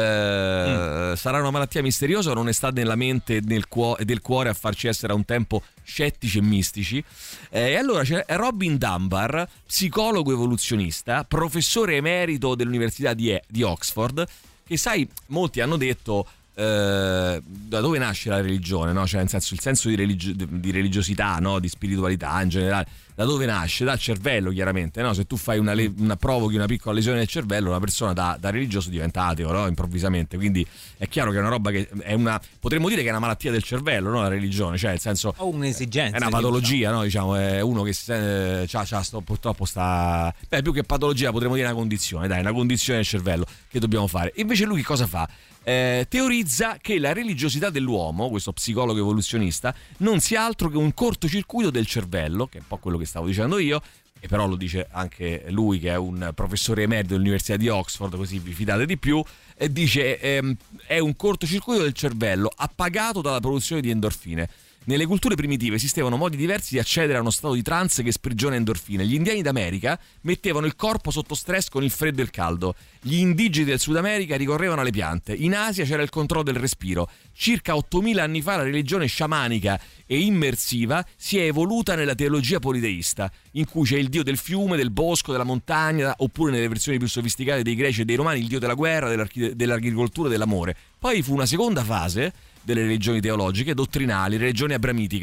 Sarà una malattia misteriosa o non sta nella mente e del cuore a farci essere a un tempo scettici e mistici? E allora c'è Robin Dunbar, psicologo evoluzionista, professore emerito dell'Università di Oxford, che sai, molti hanno detto da dove nasce la religione, no? Cioè, nel senso, il senso di religiosità, no? Di spiritualità in generale, da dove nasce? Dal cervello, chiaramente, no? Se tu fai provochi una piccola lesione nel cervello, una persona da religioso diventa ateo, no? Improvvisamente. Quindi è chiaro che è una roba che potremmo dire che è una malattia del cervello, no? La religione, cioè nel senso, o un'esigenza, è una patologia, no? Diciamo, è uno che purtroppo sta, più che patologia potremmo dire una condizione del cervello che dobbiamo fare. Invece lui che cosa fa? Teorizza che la religiosità dell'uomo, questo psicologo evoluzionista, non sia altro che un cortocircuito del cervello, che è un po' quello che stavo dicendo io, e però lo dice anche lui, che è un professore emerito dell'Università di Oxford, così vi fidate di più, e dice è un cortocircuito del cervello appagato dalla produzione di endorfine. Nelle culture primitive esistevano modi diversi di accedere a uno stato di trance che sprigiona endorfine. Gli indiani d'America mettevano il corpo sotto stress con il freddo e il caldo. Gli indigeni del Sud America ricorrevano alle piante. In Asia c'era il controllo del respiro. Circa 8.000 anni fa la religione sciamanica e immersiva si è evoluta nella teologia politeista, in cui c'è il dio del fiume, del bosco, della montagna, oppure nelle versioni più sofisticate dei greci e dei romani il dio della guerra, dell'agricoltura e dell'amore. Poi fu una seconda fase delle religioni teologiche, dottrinali, religioni abramitiche.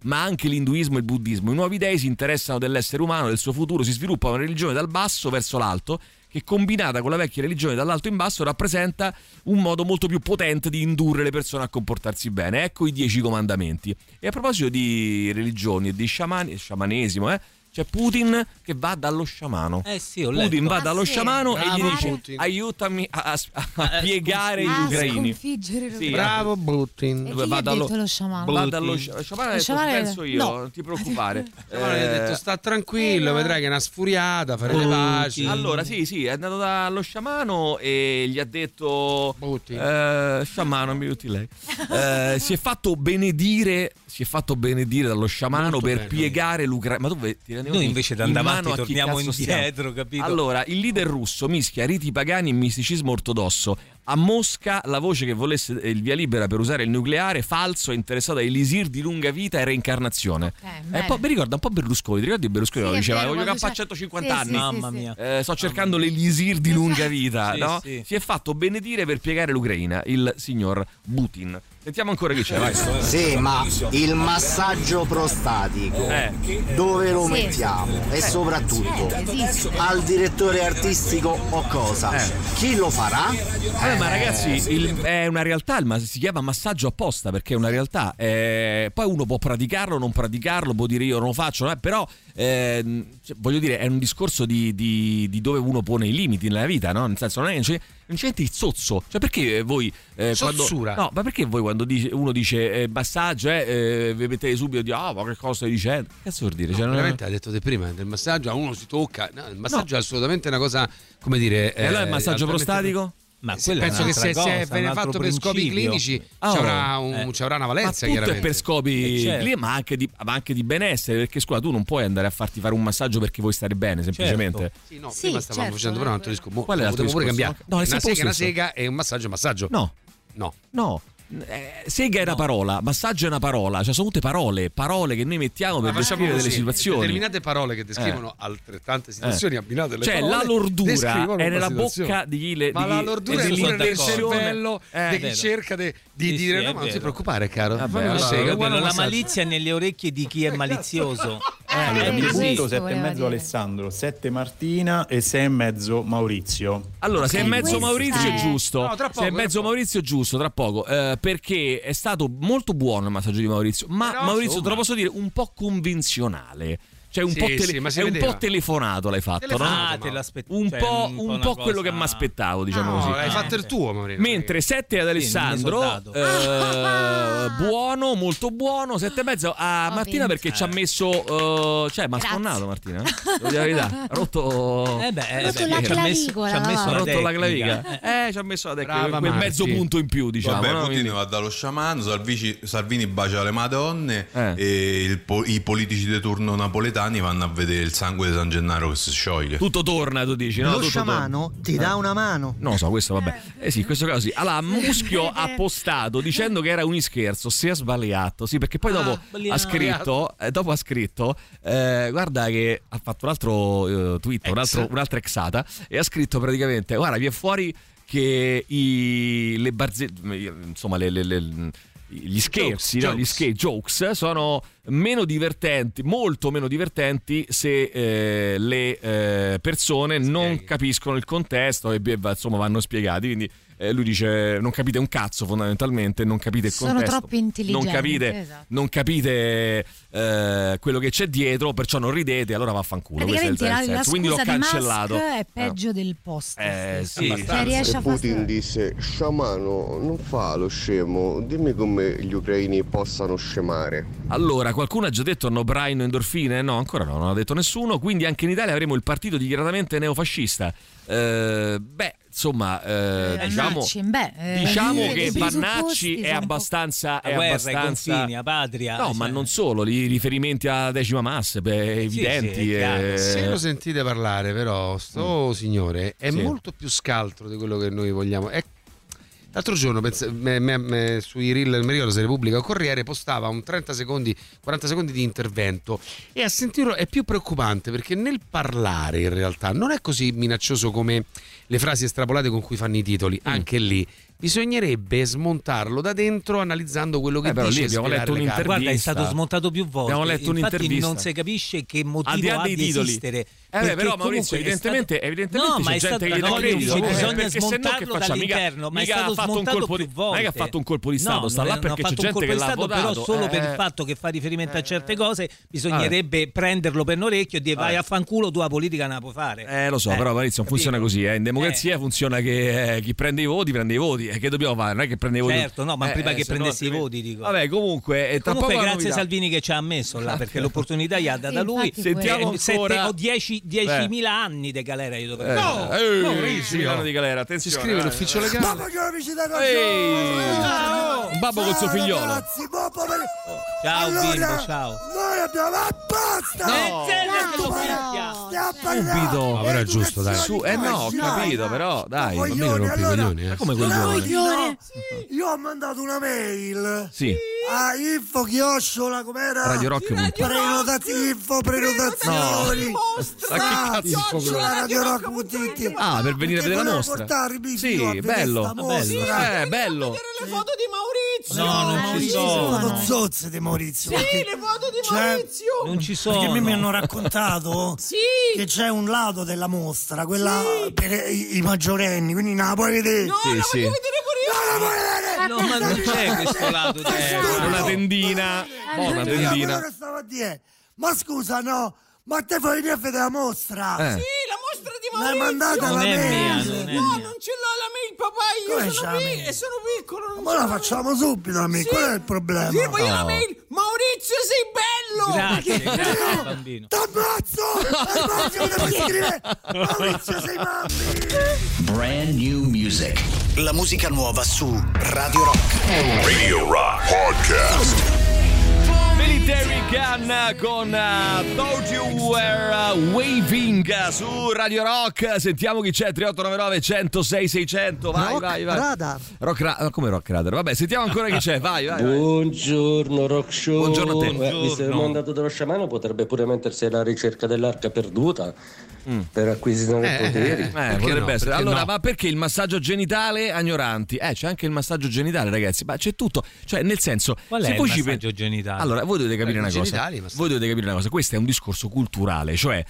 ma anche l'induismo e il buddismo. I nuovi dei si interessano dell'essere umano, del suo futuro, si sviluppa una religione dal basso verso l'alto che, combinata con la vecchia religione dall'alto in basso, rappresenta un modo molto più potente di indurre le persone a comportarsi bene. Ecco i 10 comandamenti. E a proposito di religioni e di sciamanesimo, c'è Putin che va dallo sciamano. Sì, Putin va dallo sciamano e gli dice Putin. aiutami a piegare gli ucraini. Sì, bravo Putin. E chi gli ha detto lo sciamano? Va dallo sciamano, penso io, no. non ti preoccupare. Gli ha detto sta tranquillo, vedrai che è una sfuriata, farete pace. Allora sì, è andato dallo sciamano e gli ha detto sciamano, mi aiuti lei. Si è fatto benedire dallo sciamano molto per piegare l'Ucraina. Ma tu noi invece da andare torniamo indietro, capito? Allora, il leader russo mischia riti pagani e misticismo ortodosso. A Mosca la voce che volesse il via libera per usare il nucleare falso è interessata a elisir di lunga vita e reincarnazione. Mi ricorda un po' Berlusconi. Ti ricordi Berlusconi? Sì, diceva voglio campare 150 anni. Mamma mia. Sto cercando l'elisir di lunga vita. No? Sì. Si è fatto benedire per piegare l'Ucraina il signor Putin. Sentiamo ancora chi c'è. Vai. Sì, ma il massaggio prostatico dove lo mettiamo? E soprattutto al direttore artistico o cosa? Chi lo farà? Ma ragazzi, è una realtà, si chiama massaggio apposta perché è una realtà. Poi uno può praticarlo, non praticarlo, può dire io non lo faccio, però voglio dire, è un discorso di dove uno pone i limiti nella vita, no? Nel senso, non c'è il zozzo. Cioè, perché voi ma perché voi quando uno dice massaggio, vi mettete subito e dite ma che cosa stai dicendo? Che cazzo vuol dire? Veramente hai detto te prima, del massaggio a uno si tocca. No, il massaggio è assolutamente una cosa, come dire. E allora il massaggio prostatico? Ma penso che se viene fatto per scopi clinici c'avrà una valenza, ma tutto chiaramente. È per scopi clinici, ma anche di benessere, perché scusa, tu non puoi andare a farti fare un massaggio perché vuoi stare bene, semplicemente. Certo. Prima stavamo facendo però un altro discorso. Qual è l'altro discorso? Pure cambiare. No, una sega e un massaggio. No. Sega è una parola, massaggio è una parola, cioè sono tutte parole che noi mettiamo per descrivere delle situazioni. Determinate parole che descrivono altrettante situazioni abbinate alle parole. Cioè la lordura è nella bocca di chi ma la lordura è pure nel cervello di chi cerca di dire no, ma non ti preoccupare, caro. La malizia è nelle orecchie di chi è malizioso. Mi punto 7,5 Alessandro, 7 Martina e 6,5 Maurizio. Allora 6,5 Maurizio è giusto. 6,5 Maurizio è giusto, tra poco. Perché è stato molto buono il massaggio di Maurizio, ma però, Maurizio te lo posso dire un po' convenzionale. Cioè un po' telefonato l'hai fatto, no? Te l'aspettavo. Un po' quello che mi aspettavo, diciamo così. Hai fatto il tuo, Maurizio. Mentre 7 ad Alessandro, buono, molto buono. 7,5 a Martina perché ci ha messo, mi ha sfonnato Martina. Devo dire la verità. Ha rotto la clavicola. Ha rotto la clavica. Ci ha messo la tecnica, quel mezzo punto in più, diciamo. Vabbè, Putin va dallo sciamano, Salvini bacia le madonne e i politici di turno napoletani vanno a vedere il sangue di San Gennaro che si scioglie. Tutto torna, tu dici, no? Lo sciamano ti dà una mano. Non lo so, questo vabbè. Sì, in questo caso sì. Allora, Muschio ha postato dicendo che era un scherzo, si è sbagliato. Sì, perché poi dopo ha scritto, guarda che ha fatto un altro tweet, un'altra exata, e ha scritto praticamente, guarda, vi è fuori che le barzellette, insomma, gli scherzi, gli skate jokes sono meno divertenti, molto meno divertenti se le persone non capiscono il contesto e insomma vanno spiegati. Quindi lui dice non capite un cazzo, fondamentalmente non capite il contesto, sono troppo intelligenti, non capite quello che c'è dietro, perciò non ridete, allora vaffanculo. Praticamente la quindi l'ho cancellato. Musk è peggio del post. Sì. Putin disse sciamano non fa lo scemo, dimmi come gli ucraini possano scemare. Allora, qualcuno ha già detto hanno braino endorfine? No, ancora no, non ha detto nessuno. Quindi anche in Italia avremo il partito dichiaratamente neofascista. Diciamo che Vannacci è abbastanza ai confini, a Patria. No, ma non solo, i riferimenti a Decima Mas evidenti. Se lo sentite parlare, però, sto signore è molto più scaltro di quello che noi vogliamo. L'altro giorno sui reel, non mi ricordo se Repubblica o Corriere, postava un 40 secondi di intervento, e a sentirlo è più preoccupante, perché nel parlare in realtà non è così minaccioso come le frasi estrapolate con cui fanno i titoli. Anche lì bisognerebbe smontarlo da dentro, analizzando quello che però dice. Lì abbiamo letto un'intervista. Guarda, è stato smontato più volte. Abbiamo letto un'intervista. Non si capisce che motivo ha di esistere. Però Maurizio, evidentemente no, ma c'è gente che gli dà credito, bisogna smontarlo dall'interno, ma è stato smontato più volte. Non è che ha fatto un colpo di Stato, sta là perché c'è gente che l'ha votato. Però solo per il fatto che fa riferimento a certe cose bisognerebbe prenderlo per un orecchio e dire vai a fanculo, tu la politica non la puoi fare. Lo so, però Maurizio, non funziona così. In democrazia funziona che chi prende i voti prende i voti. E che dobbiamo fare? Non è che prende i voti. Certo, no, ma prima che prendesse i voti, dico. Vabbè, comunque grazie Salvini che ci ha ammesso là, perché l'opportunità gli ha data lui. Sentiamo ancora 10.000 anni di galera io dovrei. No, 10.000 anni di galera, attenzione. Si scrive l'ufficio legale. Mamma che amici da un babbo col suo figliolo. Ragazzi, ciao allora, bimbo, ciao. Noi abbiamo la pasta. Subito. Ma però è giusto, dai. No, ho capito, però dai. Come coglioni? Io ho mandato una mail. Sì. A info chiocciola com'era? Radio Rock. Prenotazioni. Radio Rock. Per venire a vedere la mostra. Sì, bello. Bello. Le foto di Maurizio. No, non ci sono. Zozze di Maurizio. Sì, le foto di Maurizio. Non ci sono. Perché mi hanno raccontato che c'è un lato della mostra, quella per i maggiorenni, quindi non la puoi vedere. No, la voglio vedere pure io. Non la puoi vedere. No, ma non c'è questo lato. Una tendina. Una tendina. Ma scusa, no. Ma te fai venire a vedere la mostra? Sì, la mostra di Maurizio. L'hai mandata la mail? No, non ce l'ho la mail, papà. Io sono qui e sono piccolo. Ma la facciamo subito la mail. Qual è il problema? Sì, voglio la mail. Maurizio, sei bello. Grazie bambino. T'ammazzo! Maurizio, sei mamma. Brand new music. La musica nuova su Radio Rock. Radio Rock Podcast. Military Gun con Thought You Were Waving su Radio Rock. Sentiamo chi c'è. 3899 106 600. Vai. Radar. Come Rock Radar? Vabbè, sentiamo ancora chi c'è. Vai. Buongiorno Rock Show. Buongiorno a te. Visto che il mandato dello sciamano potrebbe pure mettersi alla ricerca dell'arca perduta per acquisire poteri. Potrebbe essere. Allora, no? Ma perché il massaggio genitale agnoranti? C'è anche il massaggio genitale, ragazzi. Ma c'è tutto. Cioè, nel senso, qual è il massaggio genitale? Allora, voi dovete capire una cosa. Questo è un discorso culturale. Cioè,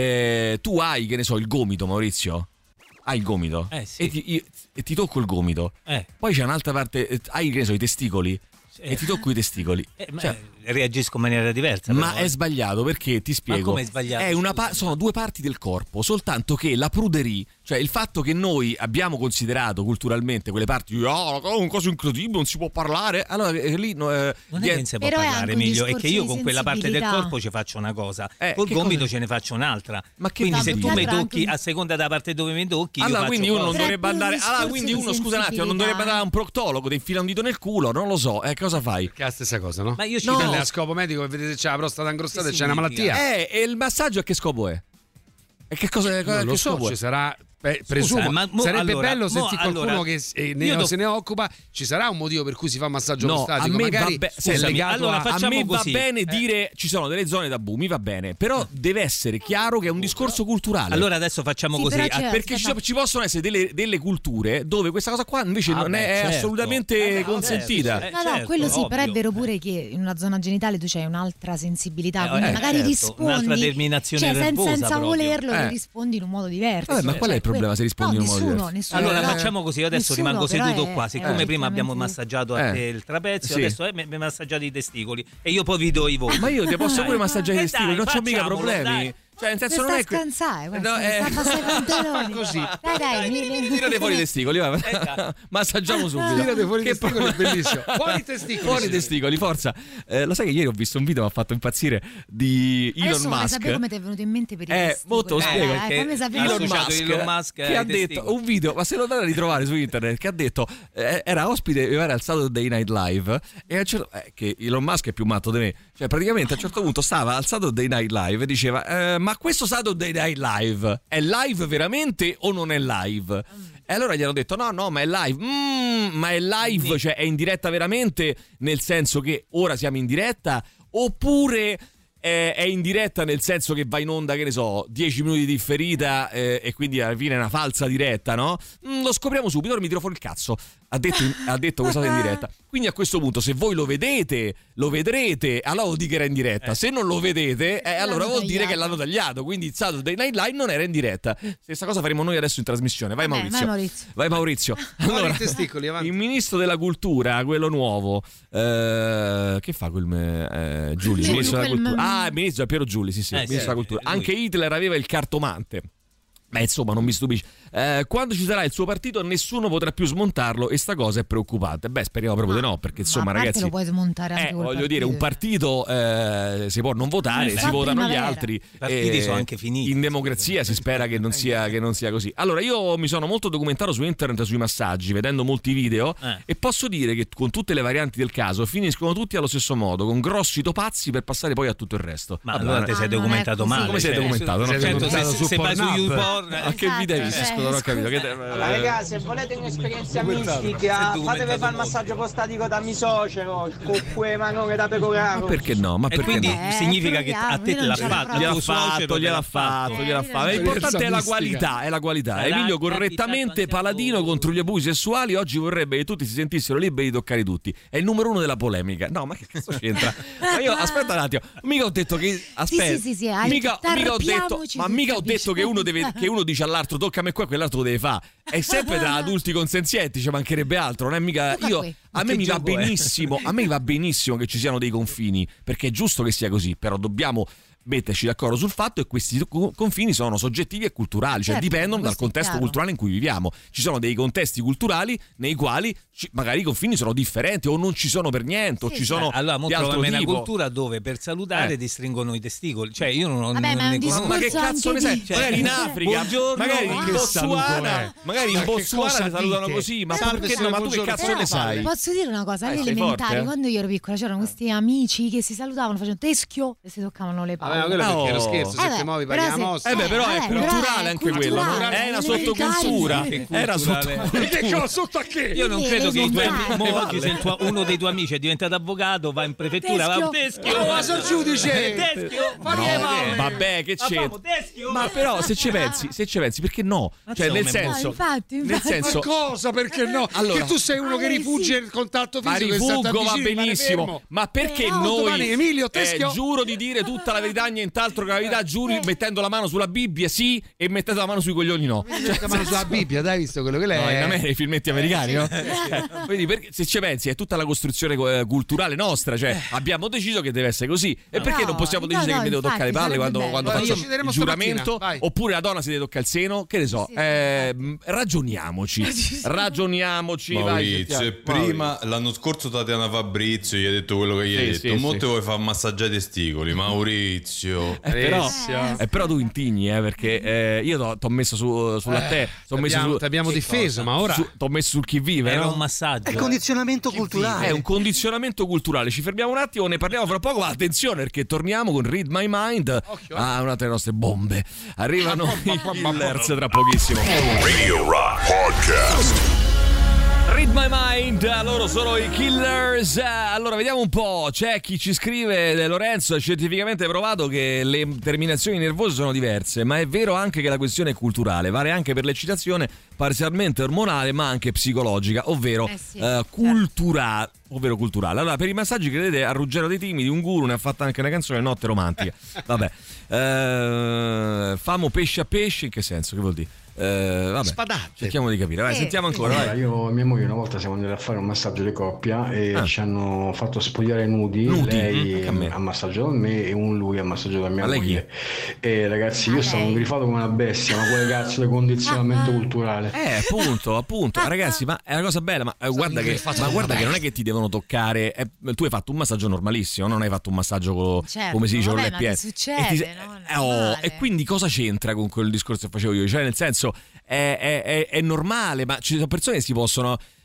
tu hai, che ne so, il gomito, Maurizio. Hai il gomito. Sì. E ti tocco il gomito. Poi c'è un'altra parte. Hai, che ne so, i testicoli. E ti tocco i testicoli. Reagisco in maniera diversa. Ma è sbagliato, perché ti spiego. Ma come è sbagliato? Sono due parti del corpo, soltanto che la pruderie, cioè il fatto che noi abbiamo considerato culturalmente quelle parti un cosa incredibile, non si può parlare, allora lì non è che non si può parlare, meglio è che io con quella parte del corpo ci faccio una cosa, col gomito ce ne faccio un'altra. Ma quindi se tu mi tocchi a seconda della parte dove mi tocchi, allora quindi uno non dovrebbe andare. Allora quindi uno, scusa un attimo, non dovrebbe andare a un proctologo, ti infila un dito nel culo, non lo so, cosa fai? Che è la stessa cosa, no? Ma io ci a scopo medico, e vedete se c'è la prostata ingrossata e c'è una malattia. E il massaggio a che scopo è? E che cosa non lo so, ci sarà. Presumo, sarebbe bello sentire qualcuno che se ne occupa. Ci sarà un motivo per cui si fa massaggio prostatico? A me magari a me va bene dire ci sono delle zone tabù, mi va bene, però deve essere chiaro che è un discorso culturale. Allora adesso facciamo così, perché ci possono essere delle culture dove questa cosa qua invece non è assolutamente consentita. Quello sì, però è vero pure che in una zona genitale tu c'hai un'altra sensibilità, quindi magari rispondi un'altra terminazione nervosa, senza volerlo rispondi in un modo diverso. Ma qual è il problema se rispondi in un modo diverso? Nessuno. Allora facciamo così, io adesso rimango seduto qua, siccome prima abbiamo massaggiato a te il trapezio, adesso mi massaggiate i testicoli e io poi vi do i voti. Ma io ti posso pure massaggiare i testicoli, non c'ho mica problemi. Cioè, nel senso, non è scansare, sta abbassare i pantaloni. Così. Dai, tirate fuori i testicoli, massaggiamo subito. Tirate fuori i testicoli, è bellissimo. Fuori i testicoli, forza. Lo sai che ieri ho visto un video che mi ha fatto impazzire di Elon Musk. Vorrei sapere come ti è venuto in mente per i testicoli. Molto lo spiego. Elon Musk che ha detto un video, ma se lo andate a ritrovare su internet, che ha detto era ospite, mi pare, al Saturday Night Live, e che Elon Musk è più matto di me. Cioè, praticamente a un certo punto stava al Saturday Night Live e diceva ma questo Saturday Night Live è live veramente o non è live? E allora gli hanno detto no, ma è live. Ma è live, cioè è in diretta veramente, nel senso che ora siamo in diretta, oppure è in diretta nel senso che va in onda, che ne so, 10 minuti di differita e quindi alla fine è una falsa diretta, no? Lo scopriamo subito, ora mi tiro fuori il cazzo. Ha detto questa cosa in diretta. Quindi a questo punto, se voi lo vedete, lo vedrete, allora vuol dire che era in diretta. Se non lo vedete, allora vuol dire che l'hanno tagliato. Quindi il Saturday Night Live non era in diretta. Stessa cosa faremo noi adesso in trasmissione. Vai Maurizio. Allora, il ministro della cultura, quello nuovo, che fa quel Giulio? Il ministro della cultura. Il ministro Piero Giulli, sì, ministro della cultura. Anche Hitler aveva il cartomante. Beh, insomma, non mi stupisce. Quando ci sarà il suo partito, nessuno potrà più smontarlo, e sta cosa è preoccupante. Beh, speriamo proprio di no, perché insomma, ragazzi, lo puoi smontare anche voglio dire, un partito si può non votare, si votano gli altri. I partiti sono anche finiti. In democrazia si spera che non sia così. Allora, io mi sono molto documentato su internet sui massaggi, vedendo molti video, e posso dire che con tutte le varianti del caso finiscono tutti allo stesso modo, con grossi topazzi per passare poi a tutto il resto. Ma allora ti sei documentato male. Come sei documentato? Se vai su YouPorn, a che video hai visto? Non ho capito. Ragazzi, se volete un'esperienza mistica, fatevi fare il massaggio prostatico da misocero, con quelle manone da pecoraro. Ma perché no? Ma perché quindi significa che a te te l'ha fatto, gliel'ha fatto. L'importante è la qualità, Emilio correttamente paladino contro gli abusi sessuali, oggi vorrebbe che tutti si sentissero liberi di toccare tutti. È il numero 1 della polemica. No, ma che cazzo c'entra? Ma io aspetta un attimo, mica ho detto che mica ho detto che uno dice all'altro tocca a me qua, quell'altro lo deve fare. È sempre tra adulti consenzienti, ci mancherebbe altro, non è mica a me mi va benissimo che ci siano dei confini, perché è giusto che sia così, però dobbiamo metterci d'accordo sul fatto che questi confini sono soggettivi e culturali, cioè dipendono dal contesto culturale in cui viviamo. Ci sono dei contesti culturali nei quali magari i confini sono differenti o non ci sono per niente, o ci sono allora di altro tipo. Una cultura dove per salutare ti stringono i testicoli, cioè io non ne conosco. Ma che cazzo ne sai? Magari in Africa, magari in Botswana ti salutano così, ma perché no? Ma tu che cazzo ne sai? Posso dire una cosa? Alle elementari, quando io ero piccola, c'erano questi amici che si salutavano facendo teschio e si toccavano le palle. Quello perché era scherzo, se ti muovi paghi la mossa. Però è culturale anche quello, è una sottocultura. Era sottocultura. Sotto a che? Io non credo che i tuoi oggi se uno dei tuoi amici è diventato avvocato, va in prefettura, va a teschio. Ma sono giudice. Teschio. Vabbè, che c'è? Ma però se ci pensi, perché no? Cioè nel senso, ma cosa perché no? Allora, che tu sei uno che rifugge il contatto fisico. Ma rifuggo, va benissimo. Ma perché noi Emilio teschio? Giuro di dire tutta la verità, nient'altro che la verità, giuri, mettendo la mano sulla Bibbia sì e mettendo la mano sui coglioni no. La mano sulla Bibbia, dai, visto quello che lei è? In America, i filmetti americani, no? Quindi se ci pensi è tutta la costruzione culturale nostra, cioè abbiamo deciso che deve essere così, e perché non possiamo decidere che mi devo toccare le palle quando facciamo il giuramento, oppure la donna si deve toccare il seno, che ne so. Ragioniamoci. Maurizio, prima l'anno scorso Tatiana Fabrizio gli ha detto quello che gli hai detto. Mo te vuoi far massaggiare i testicoli, Maurizio. Però tu intigni, perché io t'ho messo sulla te, ti abbiamo difeso, ma ora t'ho messo sul chi vive. Era un massaggio. È condizionamento culturale. È un condizionamento culturale. Ci fermiamo un attimo, ne parliamo fra poco, ma attenzione perché torniamo con Read My Mind. Una delle nostre bombe. Arrivano i Killers tra pochissimo. Radio Rock Podcast. Read My Mind, loro sono i Killers. Allora vediamo un po', c'è chi ci scrive: Lorenzo, è scientificamente provato che le terminazioni nervose sono diverse, ma è vero anche che la questione è culturale, vale anche per l'eccitazione parzialmente ormonale ma anche psicologica, ovvero culturale. Allora, per i massaggi credete a Ruggero dei Timidi, un guru, ne ha fatta anche una canzone, Notte romantica. Vabbè, famo pesce a pesce, in che senso? Che vuol dire? Vabbè, spadate. Cerchiamo di capire. Vai, sentiamo ancora. Allora, io e mia moglie una volta siamo andati a fare un massaggio di coppia e ci hanno fatto spogliare nudi. Lei ha massaggiato me e lui ha massaggiato mia moglie. E ragazzi, io sono grifato come una bestia, ma quale cazzo di condizionamento culturale? Appunto. Ragazzi, ma è una cosa bella, ma guarda che non è che ti devono toccare. Tu hai fatto un massaggio normalissimo, non hai fatto un massaggio come si dice con le piede. E quindi cosa c'entra con quel discorso che facevo io? Cioè, nel senso, è normale, ma ci sono persone che si possono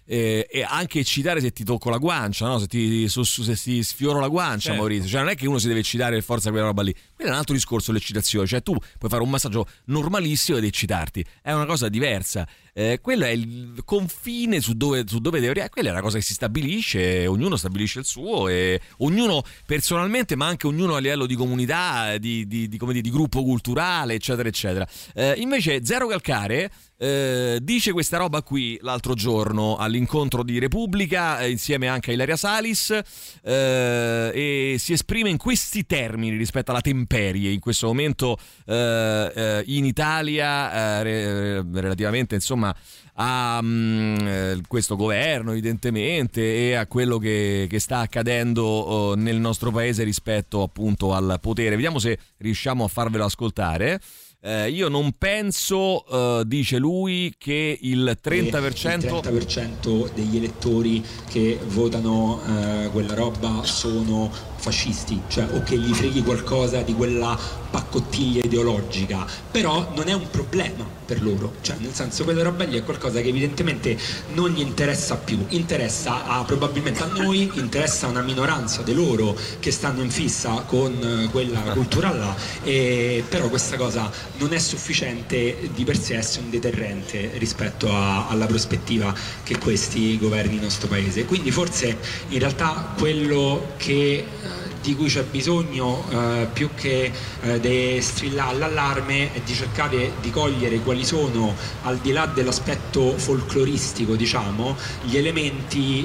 e anche eccitare se ti tocco la guancia, no? Se ti sfioro la guancia, Maurizio, cioè non è che uno si deve eccitare per forza quella roba lì. Quello è un altro discorso, l'eccitazione, cioè tu puoi fare un massaggio normalissimo ed eccitarti, è una cosa diversa. Quello è il confine su dove deve, quella è una cosa che si stabilisce, ognuno stabilisce il suo, e ognuno personalmente, ma anche ognuno a livello di comunità, di gruppo culturale, eccetera eccetera. Invece Zero Calcare dice questa roba qui l'altro giorno all'incontro di Repubblica, insieme anche a Ilaria Salis, e si esprime in questi termini rispetto alla temperie in questo momento in Italia, relativamente insomma a questo governo evidentemente, e a quello che sta accadendo nel nostro paese rispetto appunto al potere. Vediamo se riusciamo a farvelo ascoltare. Io non penso, dice lui, che il 30% degli elettori che votano quella roba sono fascisti, cioè, o che gli freghi qualcosa di quella paccottiglia ideologica, però non è un problema per loro, cioè nel senso, quella roba lì è qualcosa che evidentemente non gli interessa più, interessa probabilmente a noi, interessa a una minoranza di loro che stanno in fissa con quella cultura là, però questa cosa non è sufficiente di per sé essere un deterrente rispetto alla prospettiva che questi governi il nostro paese. Quindi forse in realtà quello di cui c'è bisogno, più che di strillare l'allarme, è di cercare di cogliere quali sono, al di là dell'aspetto folcloristico, diciamo, gli elementi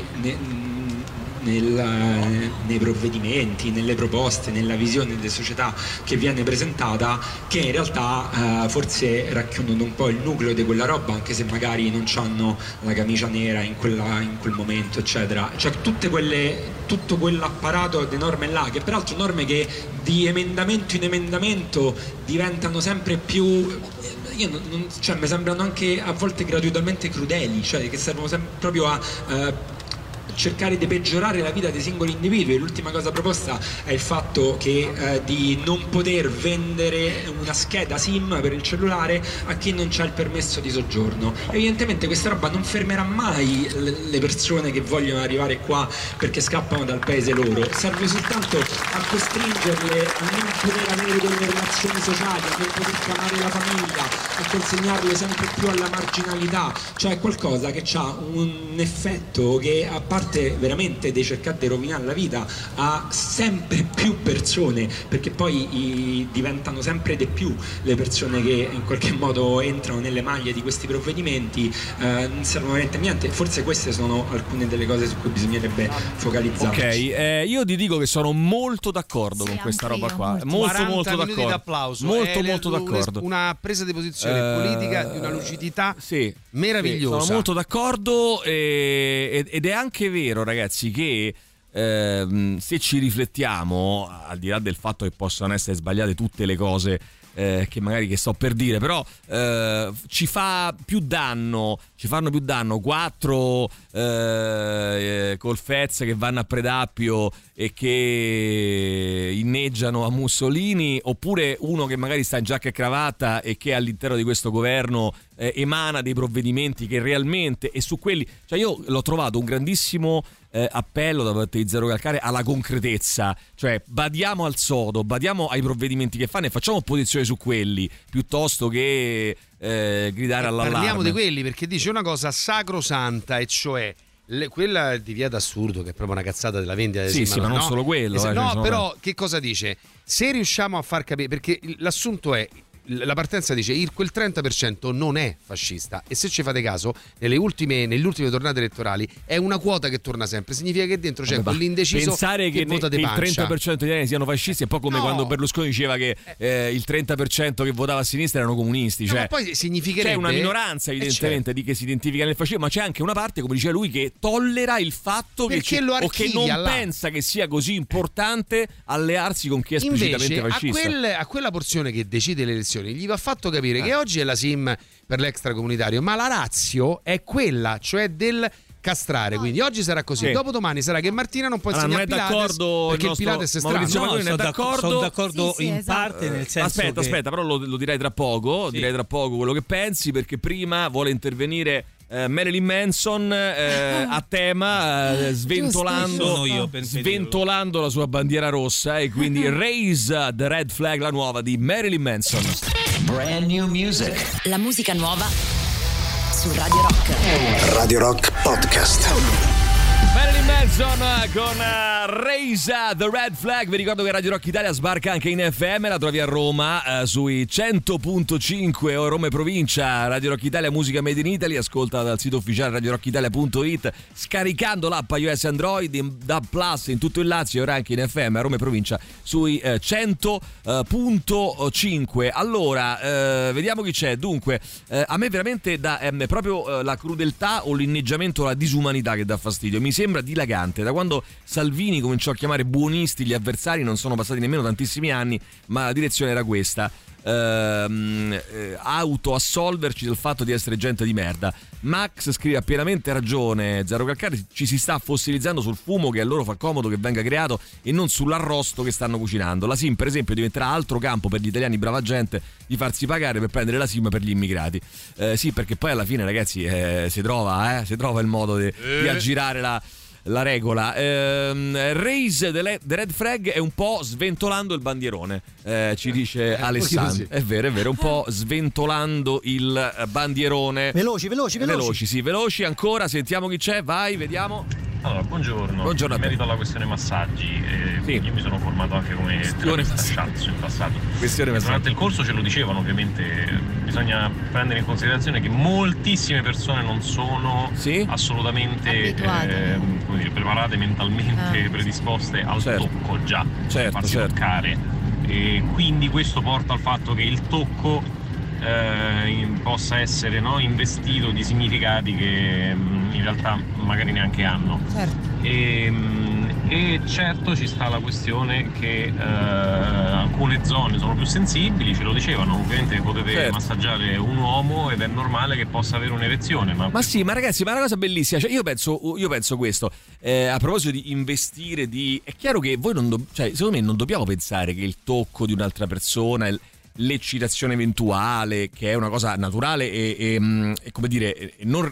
nei provvedimenti, nelle proposte, nella visione di società che viene presentata, che in realtà forse racchiudono un po' il nucleo di quella roba, anche se magari non hanno la camicia nera in quel momento, eccetera. Cioè tutto quell'apparato di norme là, che peraltro norme che di emendamento in emendamento diventano sempre più, cioè mi sembrano anche a volte gratuitamente crudeli, cioè che servono proprio a cercare di peggiorare la vita dei singoli individui. L'ultima cosa proposta è il fatto che di non poter vendere una scheda SIM per il cellulare a chi non c'ha il permesso di soggiorno. Evidentemente questa roba non fermerà mai le persone che vogliono arrivare qua perché scappano dal paese loro, serve soltanto a costringerle a non poter avere delle relazioni sociali, a non poter chiamare la famiglia, a consegnarle sempre più alla marginalità. Cioè è qualcosa che ha un effetto che, a parte veramente di cercare di rovinare la vita a sempre più persone, perché poi diventano sempre di più le persone che in qualche modo entrano nelle maglie di questi provvedimenti, non servono veramente a niente. Forse queste sono alcune delle cose su cui bisognerebbe focalizzarci. Ok, io ti dico che sono molto d'accordo con questa roba qua, molto d'accordo, d'applauso. molto d'accordo, una presa di posizione politica di una lucidità meravigliosa. Sono molto d'accordo, ed è anche vero, ragazzi, che se ci riflettiamo, al di là del fatto che possano essere sbagliate tutte le cose che magari che sto per dire, però ci fanno più danno 4 col Fez che vanno a Predappio e che inneggiano a Mussolini, oppure uno che magari sta in giacca e cravatta e che all'interno di questo governo emana dei provvedimenti che realmente, e su quelli, cioè io l'ho trovato un grandissimo appello da parte di Zero Calcare alla concretezza, cioè badiamo al sodo, badiamo ai provvedimenti che fanno e facciamo opposizione su quelli piuttosto che gridare all'allarme. Parliamo di quelli, perché dice una cosa sacrosanta, e cioè quella di Via d'Assurdo, che è proprio una cazzata della vendita, sì, ma non solo quello, no, però che cosa dice? Se riusciamo a far capire, perché l'assunto è, la partenza dice quel 30% non è fascista, e se ci fate caso nelle ultime tornate elettorali è una quota che torna sempre, significa che dentro c'è quell'indeciso pensare che vota de pancia. Il 30% degli italiani siano fascisti è un po' come quando Berlusconi diceva che il 30% che votava a sinistra erano comunisti, cioè ma poi significherebbe, c'è una minoranza evidentemente di che si identifica nel fascismo, ma c'è anche una parte, come diceva lui, che tollera il fatto che o che non pensa che sia così importante allearsi con chi è esplicitamente fascista. A quella porzione che decide le elezioni gli va fatto capire che oggi è la SIM per l'extracomunitario, ma la ratio è quella, cioè del castrare, quindi oggi sarà così, dopodomani sarà che Martina non può insegnare Pilates perché il Pilates è strano. Sono d'accordo in parte, nel senso aspetta, però lo direi tra poco, direi tra poco quello che pensi, perché prima vuole intervenire Marilyn Manson a tema, sventolando la sua bandiera rossa, e quindi Raise the Red Flag, la nuova di Marilyn Manson. Brand new music. La musica nuova su Radio Rock. Radio Rock Podcast. Marilyn Manson con Raise the Red Flag. Vi ricordo che Radio Rock Italia sbarca anche in FM, la trovi a Roma sui 100.5 o Roma e provincia. Radio Rock Italia, musica made in Italy, ascolta dal sito ufficiale radiorockitalia.it, scaricando l'app iOS Android, in DAB Plus in tutto il Lazio e ora anche in FM a Roma e provincia sui 100.5. Allora, vediamo chi c'è. Dunque, a me veramente dà proprio la crudeltà o l'inneggiamento, la disumanità che dà fastidio. Mi sembra dilagante. Da quando Salvini cominciò a chiamare buonisti gli avversari non sono passati nemmeno tantissimi anni, ma la direzione era questa: autoassolverci del fatto di essere gente di merda. Max scrive: ha pienamente ragione Zero Calcare, ci si sta fossilizzando sul fumo che a loro fa comodo che venga creato e non sull'arrosto che stanno cucinando. La SIM per esempio diventerà altro campo per gli italiani brava gente di farsi pagare per prendere la SIM per gli immigrati. Sì, perché poi alla fine, ragazzi, si trova il modo di aggirare la regola. Raise the Red Flag è un po' sventolando il bandierone, ci dice Alessandro. È vero, un po' sventolando il bandierone. Veloci. Sì, veloci ancora. Sentiamo chi c'è, vai, vediamo. Allora, buongiorno. In merito alla questione massaggi, io mi sono formato anche come shiatsu in passato. Durante il corso ce lo dicevano, ovviamente bisogna prendere in considerazione che moltissime persone non sono assolutamente preparate mentalmente, predisposte al tocco già, farsi toccare, e quindi questo porta al fatto che il tocco possa essere investito di significati che in realtà magari neanche hanno. E certo ci sta la questione che alcune zone sono più sensibili, ce lo dicevano. Ovviamente potete massaggiare un uomo ed è normale che possa avere un'erezione, ma sì, ma ragazzi, ma è una cosa bellissima. Cioè, io penso questo, a proposito di investire, è chiaro che voi secondo me non dobbiamo pensare che il tocco di un'altra persona, l'eccitazione eventuale, che è una cosa naturale e come dire, non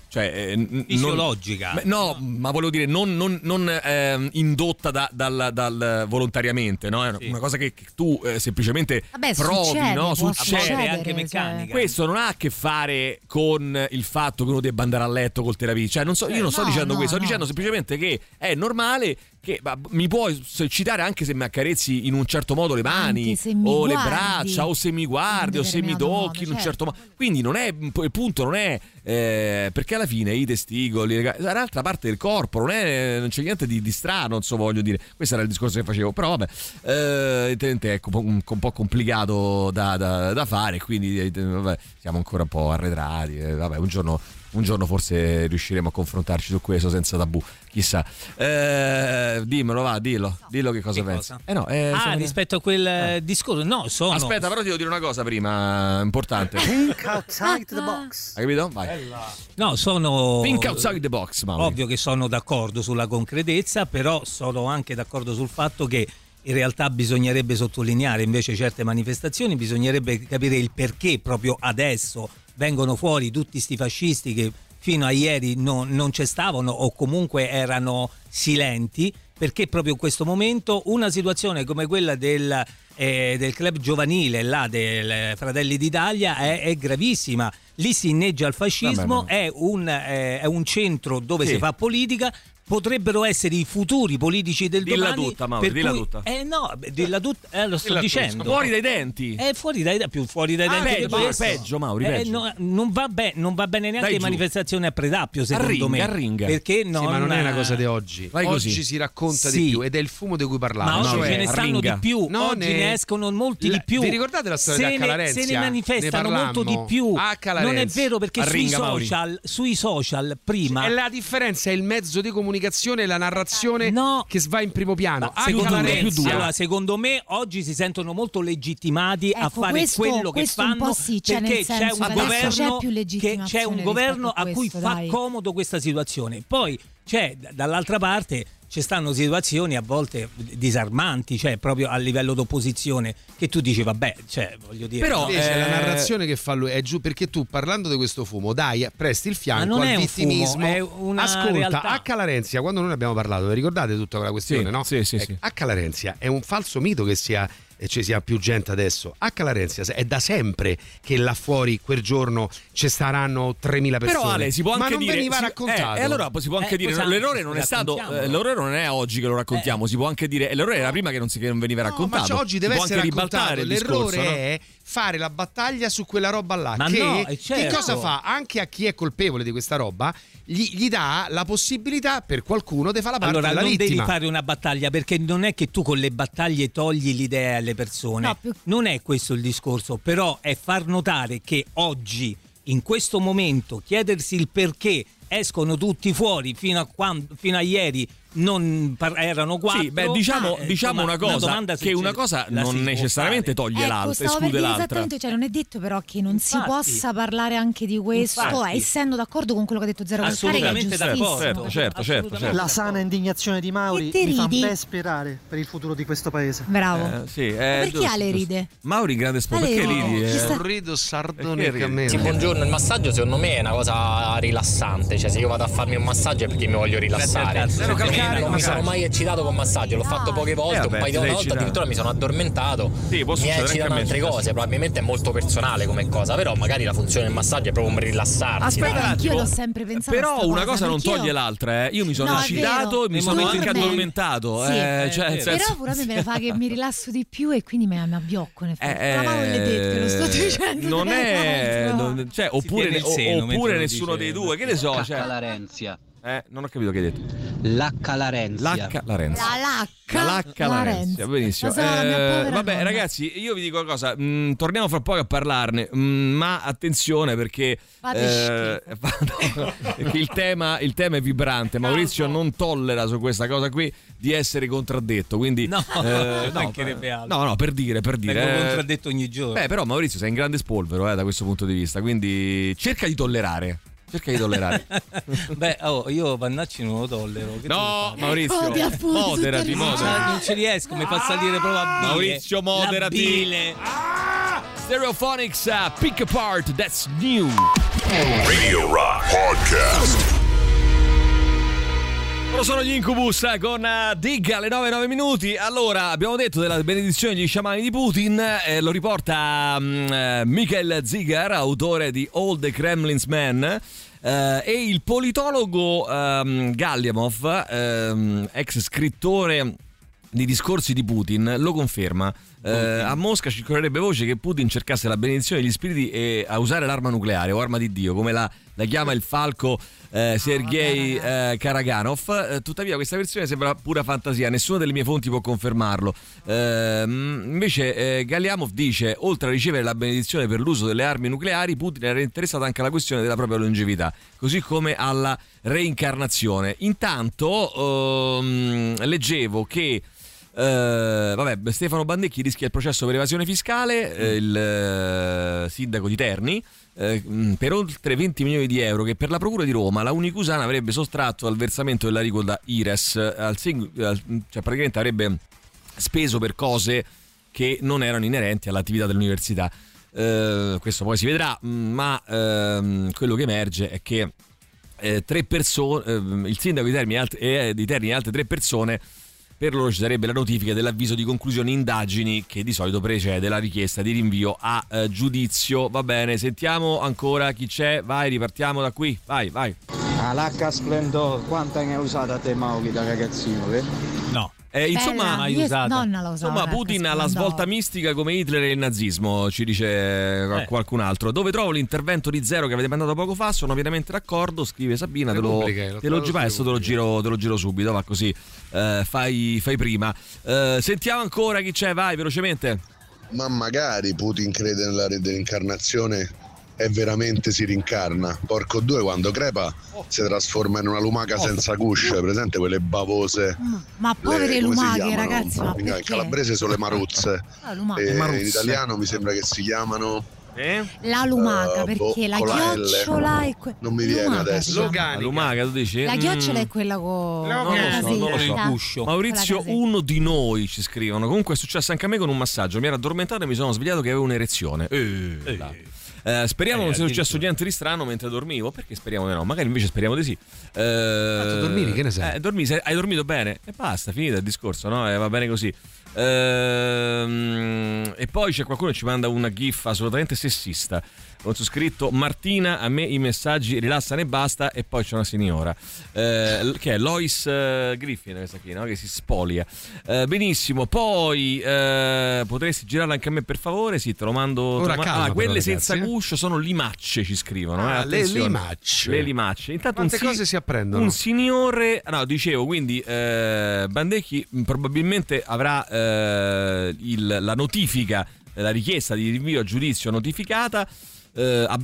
fisiologica, ma volevo dire non indotta dal volontariamente, no? È una cosa che tu semplicemente provi, succede anche meccanica. Questo non ha a che fare con il fatto che uno debba andare a letto col terapista, io non sto dicendo questo, sto dicendo semplicemente che è normale che mi puoi eccitare anche se mi accarezzi in un certo modo le mani o le braccia, o se mi guardi o se mi tocchi in un certo modo. Quindi non è il punto, non è perché alla fine i testicoli è un'altra parte del corpo, non c'è niente di strano, insomma, voglio dire. Questo era il discorso che facevo, però vabbè, è un po' complicato da fare, quindi vabbè, siamo ancora un po' arretrati, vabbè, un giorno forse riusciremo a confrontarci su questo senza tabù, chissà. Dimmelo, va, dillo che cosa pensi. Rispetto a quel discorso, aspetta, però ti devo dire una cosa prima importante. Think outside the box. Hai capito? Vai. Think outside the box, Mauri. Ovvio che sono d'accordo sulla concretezza, però sono anche d'accordo sul fatto che in realtà bisognerebbe sottolineare invece certe manifestazioni, bisognerebbe capire il perché proprio adesso vengono fuori tutti sti fascisti che fino a ieri non ci stavano o comunque erano silenti, perché proprio in questo momento una situazione come quella del club giovanile del Fratelli d'Italia è gravissima. Lì si inneggia al fascismo, è un centro dove si fa politica. Potrebbero essere i futuri politici del domani. Dilla tutta, Mauro, dilla tutta. Dilla tutta, lo sto dicendo. Fuori dai denti. È fuori dai denti, più fuori dai denti. Peggio, Mauri, peggio. Non va bene neanche le manifestazioni a Predappio, secondo me. Arringa. Perché ma non è una cosa di oggi. Oggi si racconta di più ed è il fumo di cui parlavo. Ma oggi ce ne stanno di più, oggi ne escono molti di più. Vi ricordate la storia di Accalarenzia? Se ne manifestano molto di più. Non è vero, perché sui social prima. E la differenza è il mezzo di comunicazione e la narrazione che va in primo piano. Secondo me oggi si sentono molto legittimati a fare quello che fanno, perché c'è un governo a cui fa comodo questa situazione. Poi c'è dall'altra parte ci stanno situazioni a volte disarmanti, cioè proprio a livello d'opposizione, che tu dici vabbè, cioè voglio dire. Però la narrazione che fa lui è giù, perché tu parlando di questo fumo presti il fianco al vittimismo. È una ascolta, realtà. Acca Larenzia, quando noi ne abbiamo parlato, vi ricordate tutta quella questione, no? Sì. Acca Larenzia è un falso mito che ci sia più gente adesso. Acca Larenzia è da sempre che là fuori quel giorno ci saranno 3.000 persone. Però Ale, si può anche ma non dire, veniva raccontato. E allora si può anche dire l'errore non è stato, l'errore non è oggi che lo raccontiamo, si può anche dire l'errore era prima che non veniva raccontato. Ma oggi deve essere raccontato. L'errore discorso, è fare la battaglia su quella roba là, ma che cosa fa anche a chi è colpevole di questa roba, gli dà la possibilità per qualcuno di fare la parte della vittima. Allora non devi fare una battaglia, perché non è che tu con le battaglie togli l'idea alle persone, non è questo il discorso, però è far notare che oggi, in questo momento, chiedersi il perché escono tutti fuori fino a ieri non erano 4. Sì, diciamo una cosa, che una cosa non necessariamente toglie l'altra, esclude l'altra. Esattamente, cioè non è detto però che non si possa parlare anche di questo, essendo d'accordo con quello che ha detto Zero Calcare, che è giustissimo. Certo. La sana indignazione di Mauri mi fa ben sperare per il futuro di questo paese. Bravo. Perché Ale ride? Mauri grande perché ridi? Rido sardonicamente. Sì, buongiorno, il massaggio secondo me è una cosa rilassante, cioè se io vado a farmi un massaggio è perché mi voglio rilassare. Non mi sono mai eccitato con massaggio, l'ho fatto poche volte, un paio di volte addirittura mi sono addormentato. Mi eccitano altre cose, probabilmente è molto personale come cosa, però magari la funzione del massaggio è proprio per rilassarsi. Aspetta, anch'io l'ho sempre pensato. Però una cosa non toglie l'altra, Io mi sono eccitato e mi sono anche addormentato. Però pure a me ne fa che mi rilasso di più e quindi mi abbiocco. Lo sto dicendo. Non è, oppure nessuno dei due, che ne so. Larenzia. Non ho capito che hai detto. Lacca Larenzia. La Lacca Larenzia, benissimo. Vabbè, ragazzi, io vi dico una cosa, torniamo fra poco a parlarne, ma attenzione perché il tema è vibrante. Maurizio non tollera su questa cosa qui di essere contraddetto, quindi mancherebbe altro. No, per dire. Vengo contraddetto ogni giorno. Però Maurizio sei in grande spolvero da questo punto di vista, quindi cerca di tollerare. Io Vannacci non lo tollero. No, Maurizio, moderati. Non ci riesco, mi fa salire proprio a bile. Maurizio, moderati. Stereophonics, Pick Apart, That's New. Radio Rock Podcast. Loro sono gli Incubus con Dig alle 9:09. Allora, abbiamo detto della benedizione degli sciamani di Putin, lo riporta Michael Zigar, autore di All the Kremlin's Men, e il politologo Galliamov, ex scrittore di discorsi di Putin, lo conferma. A Mosca circolerebbe voce che Putin cercasse la benedizione degli spiriti e a usare l'arma nucleare o arma di Dio, come la chiama il falco Sergei Karaganov. Tuttavia questa versione sembra pura fantasia, nessuna delle mie fonti può confermarlo. Invece Galliamov dice: oltre a ricevere la benedizione per l'uso delle armi nucleari, Putin era interessato anche alla questione della propria longevità, così come alla reincarnazione. Intanto leggevo che Stefano Bandecchi rischia il processo per evasione fiscale, il sindaco di Terni, per oltre 20 milioni di euro che per la procura di Roma la Unicusana avrebbe sottratto al versamento dell'aliquota IRES, cioè praticamente avrebbe speso per cose che non erano inerenti all'attività dell'università. Questo poi si vedrà, ma quello che emerge è che 3 persone, il sindaco di Terni e altre 3 persone, per loro ci sarebbe la notifica dell'avviso di conclusione indagini che di solito precede la richiesta di rinvio a giudizio. Va bene, sentiamo ancora chi c'è. Vai, ripartiamo da qui. Vai. L'H Splendor, quanta ne hai usata a te Mauri da ragazzino? No. Insomma, Putin ha la svolta mistica come Hitler e il nazismo, ci dice qualcun altro. Dove trovo l'intervento di Zero che avete mandato poco fa? Sono pienamente d'accordo, scrive Sabina. Te lo giro subito, va così. Fai prima. Sentiamo ancora chi c'è, vai velocemente. Ma magari Putin crede nella reincarnazione e veramente si rincarna. Porco due, quando crepa si trasforma in una lumaca senza cusce, presente quelle bavose. Ma povere lumache, ragazzi, ma in calabrese sono le maruzze. In italiano mi sembra che si chiamano La lumaca, perché la chiocciola è non mi viene adesso. La lumaca, tu dici? La chiocciola è quella con non lo so. Maurizio, uno di noi ci scrivono. Comunque è successo anche a me con un massaggio. Mi ero addormentato e mi sono svegliato che avevo un'erezione. Speriamo non sia successo niente di strano mentre dormivo. Perché speriamo di no? Magari invece speriamo di sì. Dormivi, che ne sai? Hai dormito bene? E basta, finito il discorso, no? Va bene così. E poi c'è qualcuno che ci manda una gif assolutamente sessista con su scritto: Martina, a me i messaggi rilassano e basta. E poi c'è una signora che è Lois Griffin, questa qui, no? Che si spolia. Benissimo. Poi potresti girarla anche a me per favore? Sì, te lo mando. Ora calma, quelle però, senza guscio sono limacce, ci scrivono. Le limacce. Intanto quante cose si apprendono? Un signore, no, dicevo, quindi Bandecchi probabilmente avrà la notifica, la richiesta di rinvio a giudizio notificata a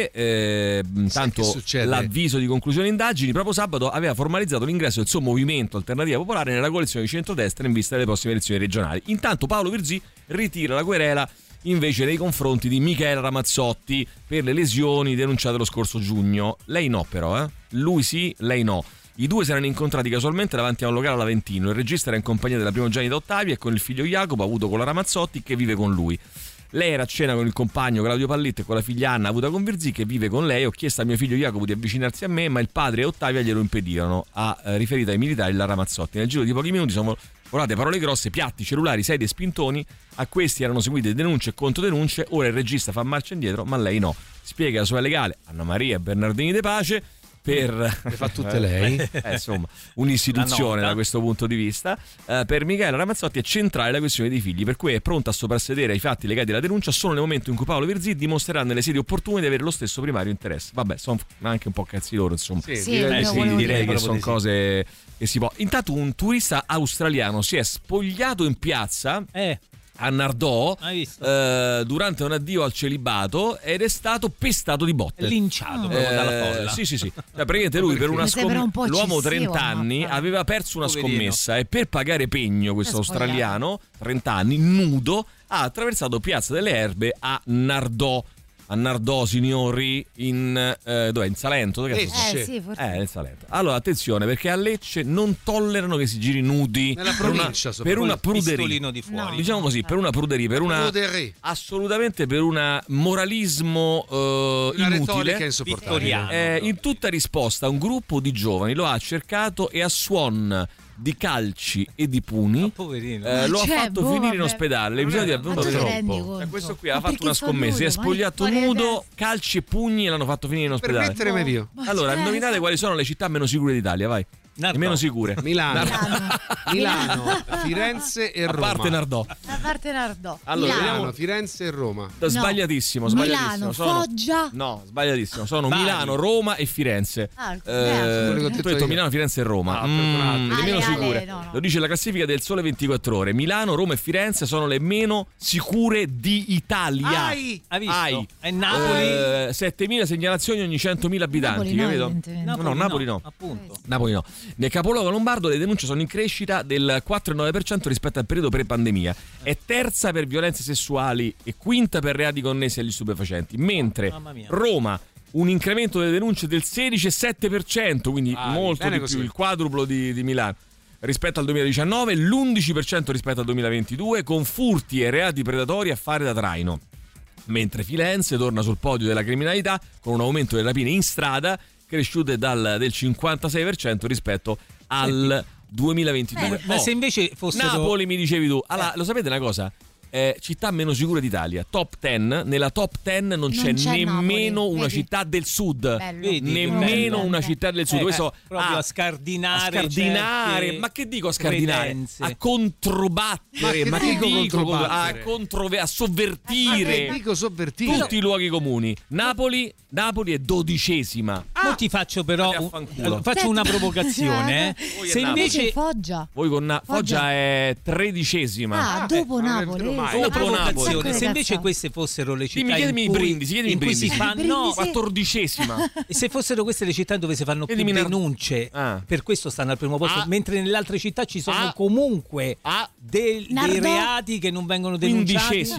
breve. Tanto l'avviso di conclusione indagini. Proprio sabato aveva formalizzato l'ingresso del suo movimento Alternativa Popolare nella coalizione di centrodestra in vista delle prossime elezioni regionali. Intanto Paolo Virzì ritira la querela invece nei confronti di Michela Ramazzotti per le lesioni denunciate lo scorso giugno. Lei no, però, lui sì, lei no. I due si erano incontrati casualmente davanti a un locale all'Aventino. Il regista era in compagnia della primogenita Ottavia e con il figlio Jacopo, avuto con la Ramazzotti, che vive con lui. Lei era a cena con il compagno Claudio Pallitta e con la figlia Anna, avuta con Virzì, che vive con lei. Ho chiesto a mio figlio Jacopo di avvicinarsi a me, ma il padre e Ottavia glielo impedirono, ha riferito ai militari la Ramazzotti. Nel giro di pochi minuti sono volate parole grosse, piatti, cellulari, sedie e spintoni. A questi erano seguite denunce e controdenunce. Ora il regista fa marcia indietro, ma lei no. Spiega la sua legale Anna Maria Bernardini De Pace. Le fa tutte lei, insomma, un'istituzione da questo punto di vista. Per Michela Ramazzotti è centrale la questione dei figli, per cui è pronta a soprassedere ai fatti legati alla denuncia solo nel momento in cui Paolo Virzì dimostrerà nelle sedi opportune di avere lo stesso primario interesse. Vabbè, sono anche un po' cazzi loro, insomma. Direi che sono cose che si può. Intanto un turista australiano si è spogliato in piazza a Nardò durante un addio al celibato ed è stato pestato di botte, linciato proprio dalla folla. Sì. Cioè, praticamente lui per una l'uomo 30 anni aveva perso una scommessa e per pagare pegno questo australiano 30 anni nudo ha attraversato Piazza delle Erbe a Nardò. A Nardò, signori, dov'è? In Salento? Sì, forse. In Salento. Allora, attenzione, perché a Lecce non tollerano che si giri nudi. Nella provincia, per una pruderia. Pistolino di fuori. No. Diciamo così, per una pruderia, assolutamente per un moralismo inutile. Insopportabile. In tutta risposta, un gruppo di giovani lo ha cercato e a suon di calci e di pugni lo ha fatto finire in ospedale. L'episodio è avvenuto troppo. Questo qui ha fatto una scommessa, si è spogliato nudo, calci e pugni e l'hanno fatto finire in ospedale. Per mettere meglio. Allora, indovinate quali sono le città meno sicure d'Italia, vai. Le meno sicure. Milano, Firenze e Roma. A parte Nardò. Allora, Milano, Firenze e Roma. Sbagliatissimo. Milano, Foggia. No, sbagliatissimo. Sono Milano, Roma e Firenze. Ho detto Milano, Firenze e Roma. Le meno sicure. No. Lo dice la classifica del Sole 24 Ore. Milano, Roma e Firenze sono le meno sicure di Italia. Hai visto? E Napoli? 7.000 segnalazioni ogni 100.000 abitanti, capito? Napoli no. Appunto. Napoli no. Nel capoluogo lombardo le denunce sono in crescita del 4,9% rispetto al periodo pre-pandemia. È terza per violenze sessuali e quinta per reati connessi agli stupefacenti. Mentre Roma, un incremento delle denunce del 16,7%, quindi molto di più, il quadruplo di Milano rispetto al 2019, l'11% rispetto al 2022, con furti e reati predatori a fare da traino. Mentre Firenze torna sul podio della criminalità con un aumento delle rapine in strada cresciute del 56% rispetto al 2022. Ma se invece fossero Napoli, mi dicevi tu. Allora, lo sapete una cosa? Città meno sicure d'Italia, top 10. Nella top 10 non c'è nemmeno Napoli. una città del sud. Vedi, nemmeno bello. Una città del sud. Questo proprio a scardinare. Ma che dico a scardinare? Credenze. A controbattere. Ma che dico a sovvertire. Tutti i luoghi comuni. Napoli è 12ª. Io ti faccio però faccio una provocazione. Se invece Foggia. Voi con Foggia è 13ª. Dopo Napoli. Una provocazione. Se invece queste fossero le città in cui si fanno 14ª. E se fossero queste le città dove si fanno più denunce, per questo stanno al primo posto, mentre nelle altre città ci sono comunque dei reati che non vengono denunciati. 15ª.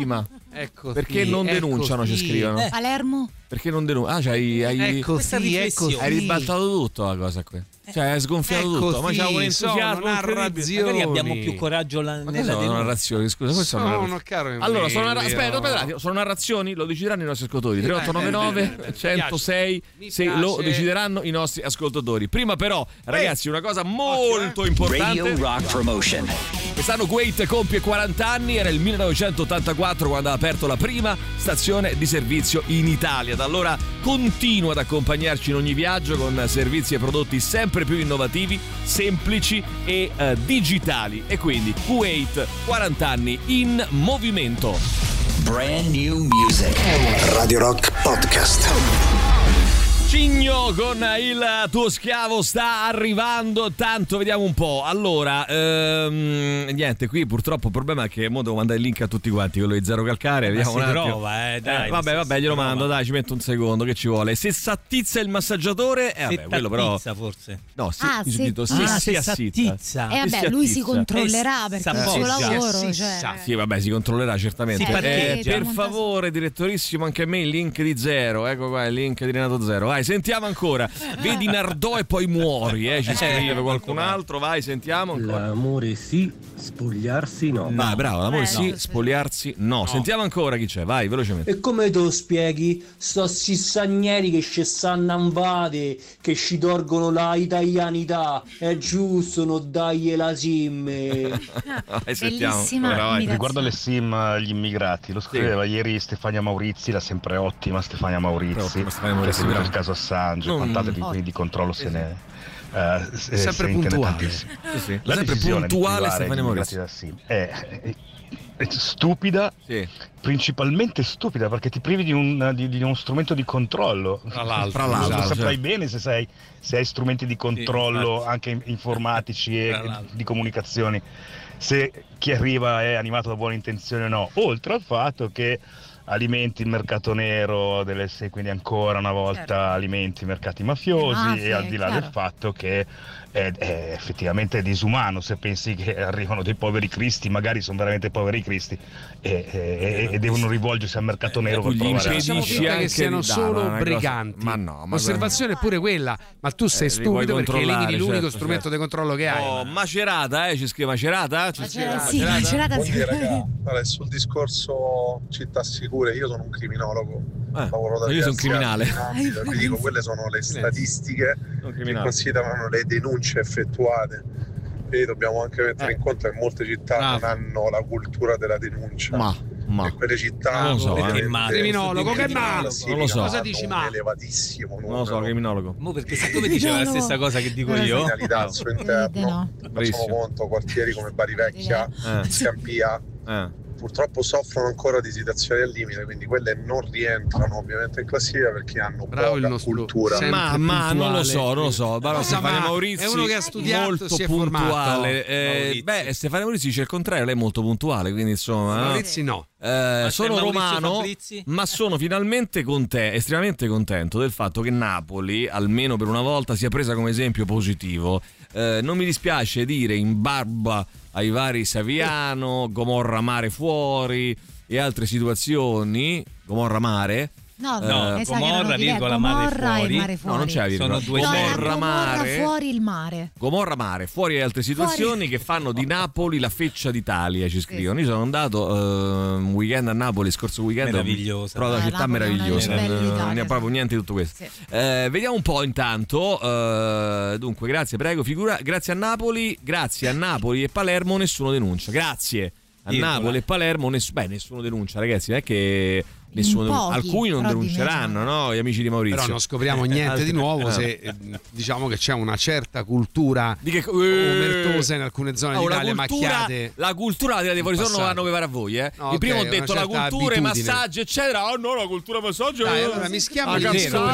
Ecco, perché non denunciano, ci scrivono. Palermo? Perché non denunciano? Hai ribaltato tutto la cosa qui. Cioè, hai sgonfiato tutto, ma c'è un entusiasmo incredibile. Magari abbiamo più coraggio nella narrazione. Scusa, queste sono allora, sono narrazioni, lo decideranno i nostri ascoltatori. 3899 106 lo decideranno i nostri ascoltatori. Prima però, ragazzi, una cosa molto importante. Radio Rock Promotion. Quest'anno Kuwait compie 40 anni, era il 1984 quando ha aperto la prima stazione di servizio in Italia. Da allora continua ad accompagnarci in ogni viaggio con servizi e prodotti sempre più innovativi, semplici e digitali. E quindi Kuwait, 40 anni in movimento. Brand new music. Radio Rock Podcast. Cigno con il tuo schiavo sta arrivando, tanto vediamo un po'. Allora, niente, qui purtroppo il problema è che mo devo mandare il link a tutti quanti, quello di Zero Calcare, vediamo un attimo. Trova, dai, vabbè, glielo mando, dai, ci metto un secondo, che ci vuole. Se s'attizza il massaggiatore, vabbè, quello però forse. No, se attizza. Vabbè, lui si controllerà perché è il suo lavoro, Sì, vabbè, si controllerà certamente. Per favore, direttorissimo, anche a me il link di Zero. Ecco qua il link di Renato Zero. Vai, sentiamo ancora. Vedi Nardò e poi muori, ci scrive qualcun altro. Vai, sentiamo ancora. L'amore sì, spogliarsi no. Vai, bravo, l'amore sì, spogliarsi no. Sentiamo ancora chi c'è, vai, velocemente. E come te lo spieghi? Sto sissanieri che ci stanno ambate, che ci tolgono la italianità. È giusto, non dai la sim. Sentiamo. Riguardo alle sim, gli immigrati, lo scriveva ieri Stefania Maurizi, la sempre ottima Stefania Maurizi. Il caso Assange, quantate di controllo se ne sempre puntuale. La sempre puntuale Stefania Maurizi è stupida, principalmente stupida perché ti privi di uno strumento di controllo. Tra l'altro lo saprai bene se hai strumenti di controllo anche informatici e di comunicazioni, se chi arriva è animato da buone intenzioni o no, oltre al fatto che alimenti il mercato nero quindi ancora una volta alimenti i mercati mafiosi e al di là del fatto che è effettivamente disumano se pensi che arrivano dei poveri cristi, magari sono veramente poveri cristi e devono rivolgersi al mercato nero per trovare che siano solo briganti. Ma no, l'osservazione è pure quella, ma tu sei stupido perché elimini l'unico strumento di controllo che hai. Macerata, ci scrive Macerata? Macerata. Allora, sul discorso città sicure, io sono un criminologo, lavoro da io sono un criminale. Vi dico, quelle sono le statistiche che considerano le denunce effettuate e dobbiamo anche mettere in conto che molte città non hanno la cultura della denuncia. Ma e quelle città non lo so, criminologo che non lo so. Cosa dici? Ma elevatissimo non lo so, criminologo. Perché siccome diceva la stessa cosa che dico io, criminalità al suo interno, facciamo conto quartieri come Bari Vecchia, Scampia purtroppo soffrono ancora di situazioni al limite, quindi quelle non rientrano ovviamente in classifica perché hanno poca cultura. Ma non lo so. Stefania Maurizi è uno che ha studiato, molto si è puntuale. Stefania Maurizi dice il contrario, lei è molto puntuale, quindi insomma. Maurizi no. Sono romano, ma sono finalmente estremamente contento del fatto che Napoli, almeno per una volta, sia presa come esempio positivo. Non mi dispiace dire, in barba ai vari Saviano, Gomorra Mare fuori e altre situazioni, Gomorra Mare. Gomorra, virgola, mare fuori. No, non c'è virgola. Sono due Gomorra Mare fuori il mare. Gomorra Mare fuori e altre situazioni che fanno di Napoli la feccia d'Italia, ci scrivono. Io sono andato un weekend a Napoli, scorso weekend. Meravigliosa. Trovo la città meravigliosa. Non ne ha proprio niente di tutto questo. Vediamo un po' intanto. Dunque, grazie, prego. Grazie a Napoli e Palermo nessuno denuncia. Grazie a Napoli e Palermo nessuno denuncia, ragazzi. Non è che alcuni non denunceranno, no? Gli amici di Maurizio. Però non scopriamo niente di nuovo se diciamo che c'è una certa cultura omertosa in alcune zone d'Italia, macchiate. La cultura della fuori sonno vanno per a voi, No, il primo ho detto la cultura, i massaggi, eccetera. No, la cultura massaggi. Dai, allora mischiamo i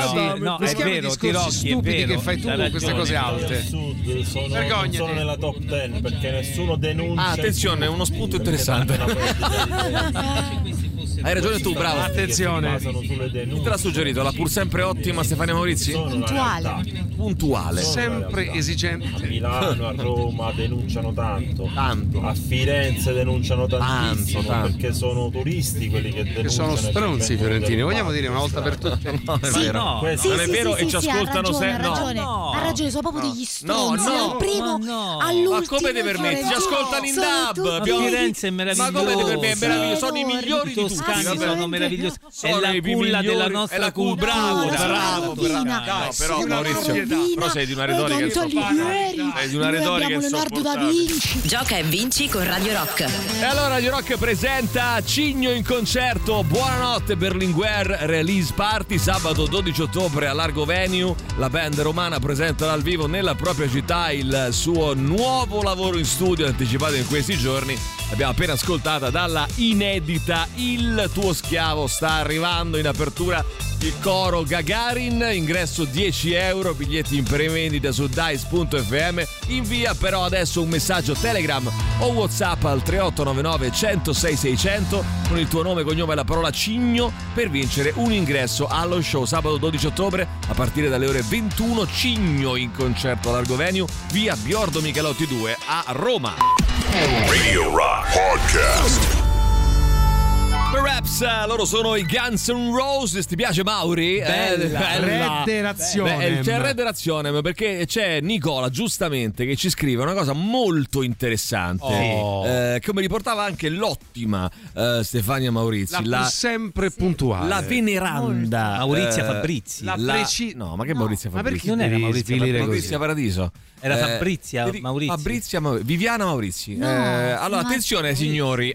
discorsi stupidi che fai tu con queste cose alte. Vergognati. Sono nella top 10 perché nessuno denuncia. Attenzione, uno spunto interessante. Hai ragione tu, bravo. Attenzione. Chi te l'ha suggerito? La pur sempre ottima Stefania Maurizi? Puntuale. Sempre esigente. A Milano, a Roma denunciano tanto. A Firenze denunciano tantissimo. Perché sono turisti quelli che denunciano. Che sono stronzi fiorentini. Vogliamo dire una volta per tutte? No, è vero. Non è vero e ci ascoltano sempre. Ha ragione, sono proprio degli stronzi. Dal primo all'ultimo. Ma come te permetti? Ci ascoltano in DAB. Firenze è meraviglioso. Ma come te permetti? È meraviglioso. Sono i migliori di tutti. Sono meravigliosi. È la culla della nostra cultura. Bravo. No, però Maurizio, però sei di una retorica. Sei di una retorica insopportabile. Gioca e vinci con Radio Rock. E allora Radio Rock presenta Cigno in concerto. Buonanotte Berlinguer Release Party, sabato 12 ottobre a Largo Venue. La band romana presenta dal vivo nella propria città il suo nuovo lavoro in studio anticipato in questi giorni. L'abbiamo appena ascoltata dalla inedita Il tuo schiavo. Sta arrivando in apertura il coro Gagarin, ingresso 10 euro, biglietti in prevendita su dice.fm. Invia però adesso un messaggio Telegram o WhatsApp al 3899 106 600 con il tuo nome, cognome e la parola Cigno per vincere un ingresso allo show sabato 12 ottobre a partire dalle ore 21. Cigno in concerto a Largo Venue, via Biordo Michelotti 2 a Roma. Radio Rock Podcast. Raps, loro sono i Guns N' Roses. Ti piace, Mauri? Bella. C'è Red Razionem perché c'è Nicola giustamente che ci scrive una cosa molto interessante che mi riportava anche l'ottima Stefania Maurizi, la sempre puntuale, la veneranda Maurizia Fabrizi, no, ma che Maurizia Fabrizi? Non era Maurizia Paradiso. Era Fabrizia Maurizi. Viviana Maurizi. Allora attenzione signori,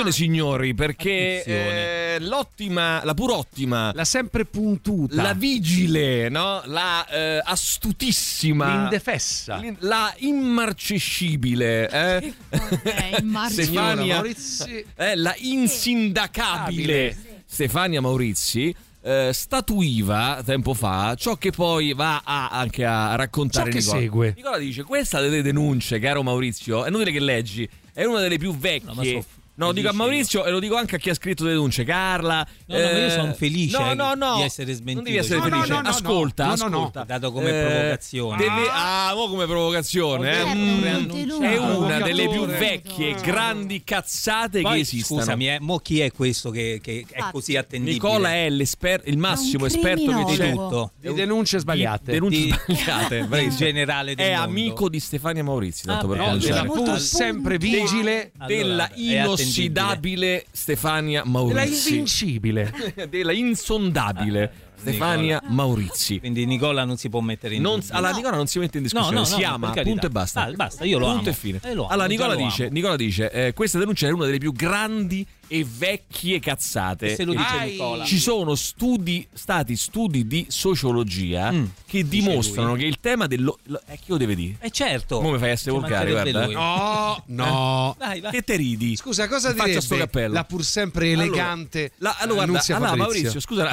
perché l'ottima, la pur ottima, la sempre puntuta, la vigile, no? La astutissima, l'indefessa, la immarcescibile, Stefania Maurizi, la insindacabile Stefania Maurizi. Statuiva tempo fa ciò che poi va anche a raccontare ciò che Nicola. Segue. Nicola dice: questa delle denunce, caro Maurizio, è inutile che leggi, è una delle più vecchie. No, lo dico a Maurizio e lo dico anche a chi ha scritto denunce, Carla. No, ma io sono felice di essere smentito. Non devi essere felice. Ascolta. Dato come provocazione. Come provocazione. È una delle più vecchie grandi cazzate che esistano. Scusami, mo chi è questo che è così attendibile? Nicola è il massimo esperto che c'è tutto. Di denunce sbagliate. In generale del è mondo. Amico di Stefania Maurizi, tanto per cominciare. Sempre vigile della inossidabile Stefania Maurizi, della invincibile, della insondabile Stefania Maurizi. Quindi Nicola non si può mettere in discussione. Allora Nicola non si mette in discussione, si ama, punto e basta. Basta, io lo amo. Punto e fine. Allora Nicola dice questa denuncia è una delle più grandi e vecchie cazzate. E se lo dice Nicola. Ci sono studi di sociologia che dimostrano che il tema dello che lo deve dire? Certo. Come fai a essere volgare, guarda. No. Vai. Che te ridi? Scusa, cosa direbbe sto cappello? la pur sempre elegante allora Maurizio, scusa.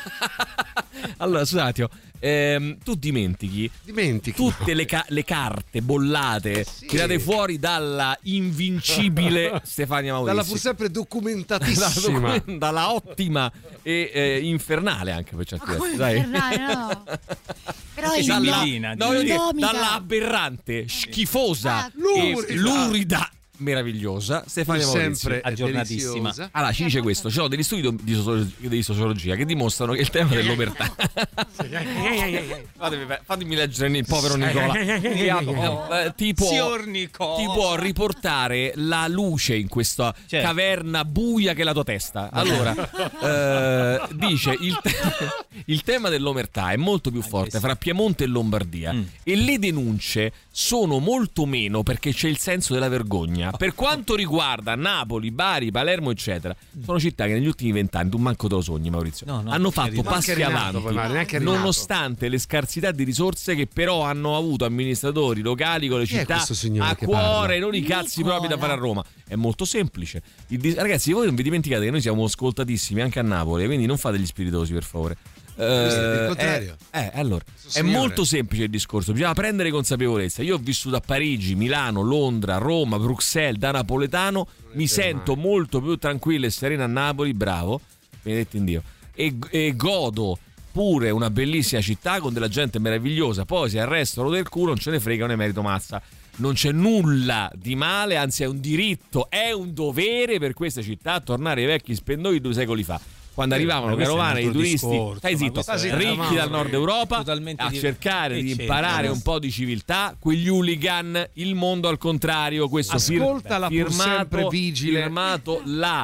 Allora, scusate, tu dimentichi tutte le carte bollate tirate fuori dalla invincibile Stefania Maurizi, dalla pur sempre documentatissima, dalla ottima e infernale anche per certi versi, dai. No. Però dalla aberrante, schifosa e lurida meravigliosa Stefania Maurizi, sempre aggiornatissima. Allora ci dice questo: ci sono degli studi di sociologia che dimostrano che il tema dell'omertà fatemi leggere il povero Nicola ti può riportare la luce in questa caverna buia che è la tua testa. Allora dice il tema dell'omertà è molto più forte fra Piemonte e Lombardia e le denunce sono molto meno perché c'è il senso della vergogna. Per quanto riguarda Napoli, Bari, Palermo eccetera, sono città che negli ultimi 20 anni, tu manco te lo sogni Maurizio, hanno fatto passi avanti nonostante le scarsità di risorse che però hanno avuto amministratori locali con le città a cuore, non i cazzi propri da fare a Roma. È molto semplice. Ragazzi, voi non vi dimenticate che noi siamo ascoltatissimi anche a Napoli, quindi non fate gli spiritosi per favore. il contrario. Allora, è molto semplice il discorso, bisogna prendere consapevolezza. Io ho vissuto a Parigi, Milano, Londra, Roma, Bruxelles, da napoletano mi sento molto più tranquillo e sereno a Napoli, bravo, benedetto in Dio, e godo pure una bellissima città con della gente meravigliosa. Poi se al resto lo del culo non ce ne frega, non ne merito mazza. Non c'è nulla di male, anzi è un diritto, è un dovere per queste città tornare ai vecchi spendoi 2 secoli fa, quando arrivavano carovane di turisti, stai zitto, ricchi dal nord Europa a cercare di imparare un po' di civiltà, quegli hooligan, il mondo al contrario. Questo ascolta la sempre vigile, firmato la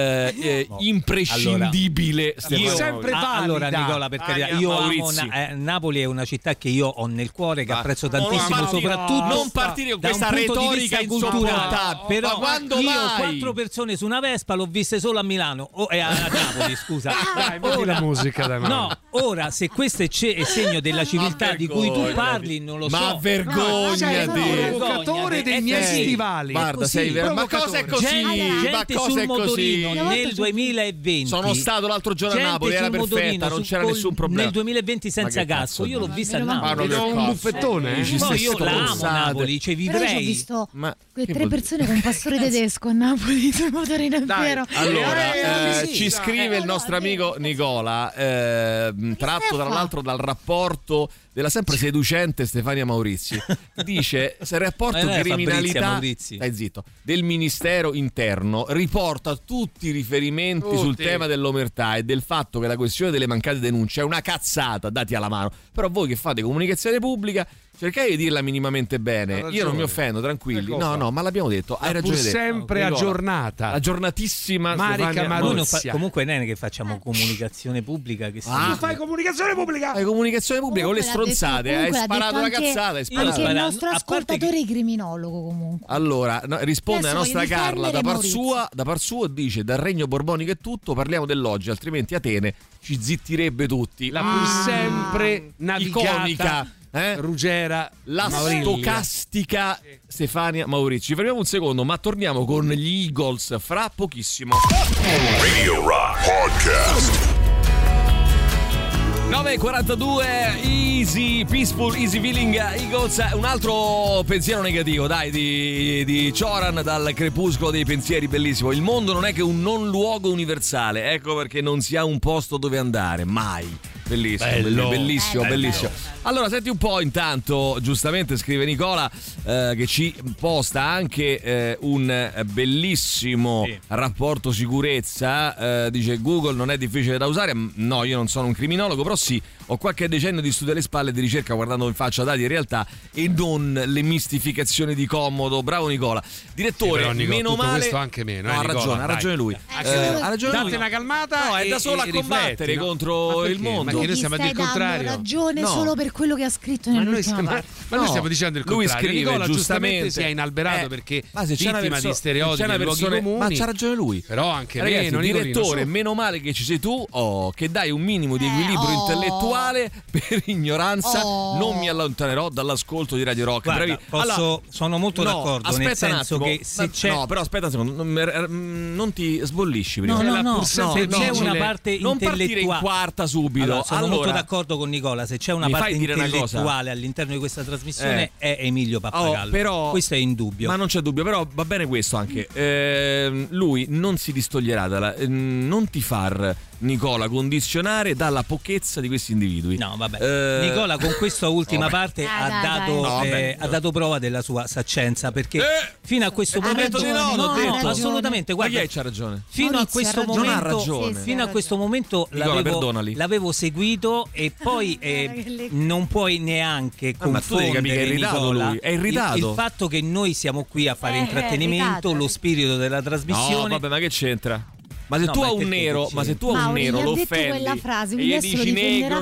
imprescindibile io sempre valida. Allora Nicola, per carità, io amo Napoli, è una città che io ho nel cuore, che apprezzo tantissimo, soprattutto non partire con questa retorica insopportabile. Però quando io 4 persone su una Vespa l'ho viste solo a Milano e a Napoli, scusa. Dai, la musica da no, ora se questo è segno della civiltà di cui tu parli, non lo so. Ma vergognati, provocatore dei miei stivali. Guarda, sei vero. Ma cosa è così? Ma cosa è così? Nel 2020 sono stato l'altro giorno a Napoli, era perfetta, non c'era nessun problema. Nel 2020 senza cazzo, io l'ho vista a Napoli. Un buffettone. No, io l'amo Napoli, ci vivrei. Ho visto 3 persone con un pastore tedesco a Napoli sul motorino, è vero. Allora, ci scrive il nostro amico Nicola, tratto tra l'altro dal rapporto della sempre seducente Stefania Maurizi, dice: se il rapporto criminalità stai zitto del Ministero Interno riporta tutti i riferimenti sul tema dell'omertà e del fatto che la questione delle mancate denunce è una cazzata, dati alla mano, però voi che fate comunicazione pubblica cercate di dirla minimamente bene. Io non mi offendo, tranquilli. No, ma l'abbiamo detto, hai ragione. Sempre aggiornata, aggiornatissima Marica Maruzia. Comunque non è che facciamo comunicazione pubblica, che tu fai comunicazione pubblica? Fai comunicazione pubblica con le stronzate, hai sparato una cazzata, hai sparato. Anche il nostro ascoltatore è criminologo comunque. Allora, risponde la nostra Carla da par suo dice: dal regno borbonico è tutto, parliamo dell'oggi, altrimenti Atene ci zittirebbe tutti. La pur sempre navigata iconica Ruggera, la stocastica Stefania Maurizi. Ci fermiamo un secondo, ma torniamo con gli Eagles fra pochissimo. Radio Rock Podcast. 9:42, easy, peaceful, easy feeling, Eagles. Un altro pensiero negativo, dai, di Cioran dal Crepuscolo dei pensieri, bellissimo. Il mondo non è che un non luogo universale, ecco perché non si ha un posto dove andare, mai. Bellissimo, bellissimo. Allora, senti un po', intanto, giustamente scrive Nicola che ci posta anche un bellissimo rapporto sicurezza. Dice: Google non è difficile da usare. No, io non sono un criminologo, però sì, ho qualche decennio di studio alle spalle di ricerca, guardando in faccia dati e realtà e non le mistificazioni di comodo. Bravo Nicola. Direttore, però, Nicola, meno male. Questo anche meno. No, ha ragione lui. Date una calmata. No, è da solo a combattere contro il mondo. Ma noi stiamo a dire il contrario. Ha ragione solo per quello che ha scritto nell'ultima parte. Ma noi stiamo dicendo il contrario. Lui scrive, Nicola giustamente si è inalberato perché se vittima di stereotipi e luoghi comuni. Ma c'ha ragione lui. Però anche ragazzi, meno, direttore, meno male che ci sei tu, che dai un minimo di equilibrio intellettuale. Per ignoranza non mi allontanerò dall'ascolto di Radio Rock. Guarda, sono molto d'accordo, nel senso che se c'è... No, però aspetta un secondo, non ti sbollisci prima. No, se c'è una parte non intellettuale, partire in quarta subito. Sono molto d'accordo con Nicola, se c'è una parte intellettuale all'interno di questa trasmissione è Emilio Pappagallo, però, questo è indubbio. Ma non c'è dubbio, però va bene questo anche. Lui non si distoglierà non ti far, Nicola, condizionare dalla pochezza di questi individui. No, vabbè. Nicola con questa ultima parte ha dato prova della sua saccenza, perché fino a questo momento assolutamente, guarda, ma chi c'ha ragione? Fino a questo momento, non ha ragione. Fino a questo momento l'avevo seguito e poi non puoi neanche confondere, che è irritato, Nicola, lui è irritato. Il fatto che noi siamo qui a fare intrattenimento, lo spirito della trasmissione. No, vabbè, ma che c'entra? Ma se tu hai un nero, lo offendi e gli dici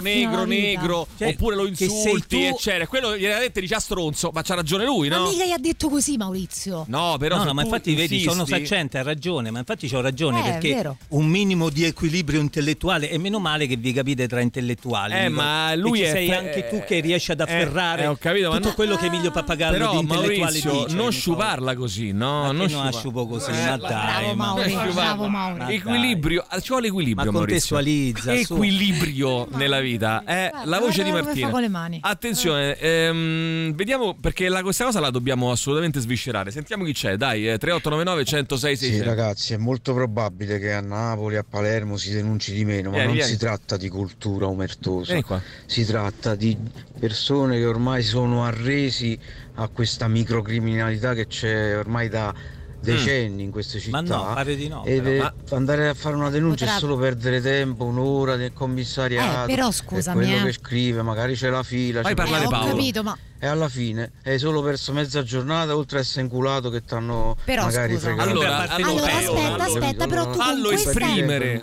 negro, oppure lo insulti, eccetera, quello gliel'ha detto, dice a stronzo, ma c'ha ragione lui, no? Ma mica gli ha detto così, Maurizio. No, però ma infatti vedi, sono saccente, ha ragione, ma infatti c'ho ragione, perché un minimo di equilibrio intellettuale, e meno male che vi capite tra intellettuali. Ma lui sei anche tu che riesci ad afferrare tutto quello che Emilio Pappagallo di intellettuale dice. Non sciuparla così, no? Non sciupo così, ma dai. Bravo Mauri. equilibrio, ci vuole equilibrio, ma contestualizza, equilibrio nella vita. La voce di Martina. Con le mani. Attenzione, vediamo, perché questa cosa la dobbiamo assolutamente sviscerare. Sentiamo chi c'è, dai, 3899 106 600. Sì, ragazzi, è molto probabile che a Napoli, a Palermo si denunci di meno, ma non si tratta di cultura omertosa, si tratta di persone che ormai sono arresi a questa microcriminalità che c'è ormai da decenni in queste città. Ma no, pare di no. Andare a fare una denuncia è solo perdere tempo, un'ora del commissariato. Però scusami, quello che scrive, magari c'è la fila. Fai parlare Paolo. Ho capito, ma e alla fine hai solo perso mezza giornata, oltre a essere inculato che t'hanno magari fregato. Allora aspetta, però tu fallo esprimere.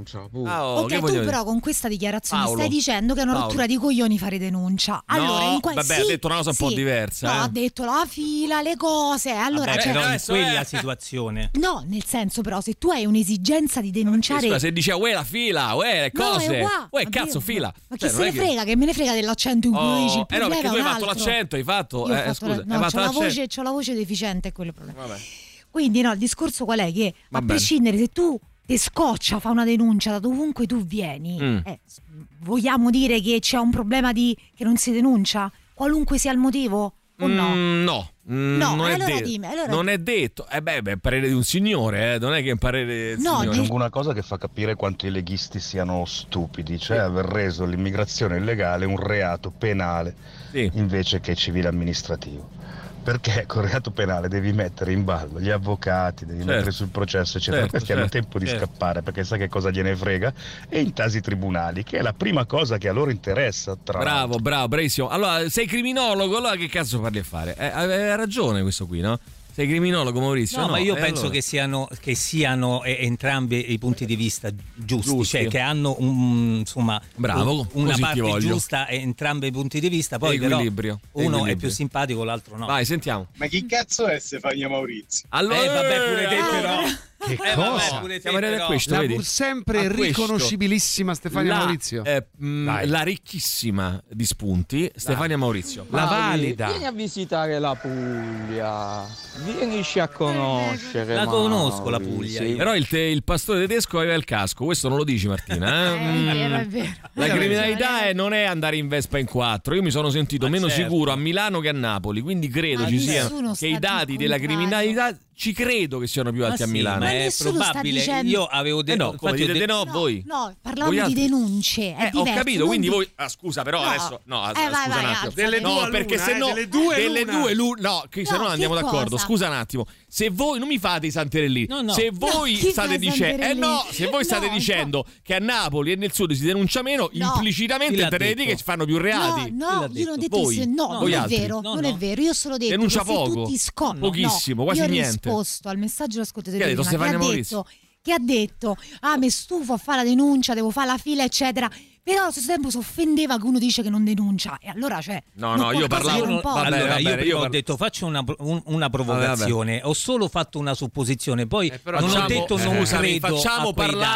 Ok, tu però con questa dichiarazione stai dicendo che è una rottura di coglioni fare denuncia. Allora, vabbè, ha detto una cosa un po' diversa. No, ha detto la fila, le cose. Allora, però in quella situazione. No, nel senso, però, se tu hai un'esigenza di denunciare. Scusa, se dice la fila, le cose. Cazzo, fila. Ma chi se ne frega? Che me ne frega dell'accento in cui lo dici? No, perché tu hai fatto l'accento. Hai fatto, scusa, c'ho la voce deficiente, è quello il problema. Vabbè. Quindi il discorso qual è? Che a prescindere, se tu ti scoccia, fa una denuncia da dovunque tu vieni, vogliamo dire che c'è un problema che non si denuncia? Qualunque sia il motivo? O no? No, non è detto. Non è detto. È parere di un signore, non è che è un parere del signore. Una cosa che fa capire quanto i leghisti siano stupidi, cioè aver reso l'immigrazione illegale un reato penale invece che civile amministrativo. Perché col reato penale devi mettere in ballo gli avvocati, devi mettere sul processo, eccetera. Questi hanno tempo di scappare perché sa che cosa gliene frega, e intasi i tribunali, che è la prima cosa che a loro interessa. Bravo, bravissimo. Allora, sei criminologo, allora che cazzo farli a fare? Ha ragione questo qui, no? Sei criminologo, Maurizio? No, ma io penso che siano entrambi i punti di vista giusti. Cioè che hanno una parte giusta entrambi i punti di vista, poi però uno è più simpatico, l'altro no. Vai, sentiamo. Ma chi cazzo è Stefania Maurizio? Allora, vabbè, pure te però. Che cosa? Siamo arrivati a questo, la pur sempre riconoscibilissima Stefania Maurizio. La ricchissima di spunti Stefania Maurizio. La valida. Vieni a visitare la Puglia, vienici a conoscere. La conosco la Puglia. Però il pastore tedesco aveva il casco, questo non lo dici, Martina? È vero. La criminalità non è andare in Vespa in 4. Io mi sono sentito meno sicuro a Milano che a Napoli, quindi credo ci siano che i dati della criminalità, ci credo che siano più alti a Milano. Ma è probabile. Io avevo detto voi. No, parlavamo di denunce. Ho capito, quindi voi. Scusa, però adesso. Scusa un attimo. Perché se no. Delle due l'una. No, se no andiamo d'accordo. Scusa un attimo. Se voi non mi fate i santerelli, se voi state dicendo. Se voi state dicendo che a Napoli e nel sud si denuncia meno, implicitamente intendete che ci fanno più reati. No, io non ho detto non è vero. Non è vero. Io ho solo detto denuncia che se poco. tutti scoprono. Pochissimo, quasi niente. Posto al messaggio dell'ascoltatore che ha detto mi stufo a fare la denuncia, devo fare la fila, eccetera. Però allo stesso tempo si offendeva che uno dice che non denuncia, e allora io parlavo io ho detto faccio una provocazione, ho solo fatto una supposizione, poi non ho detto non credo. Facciamo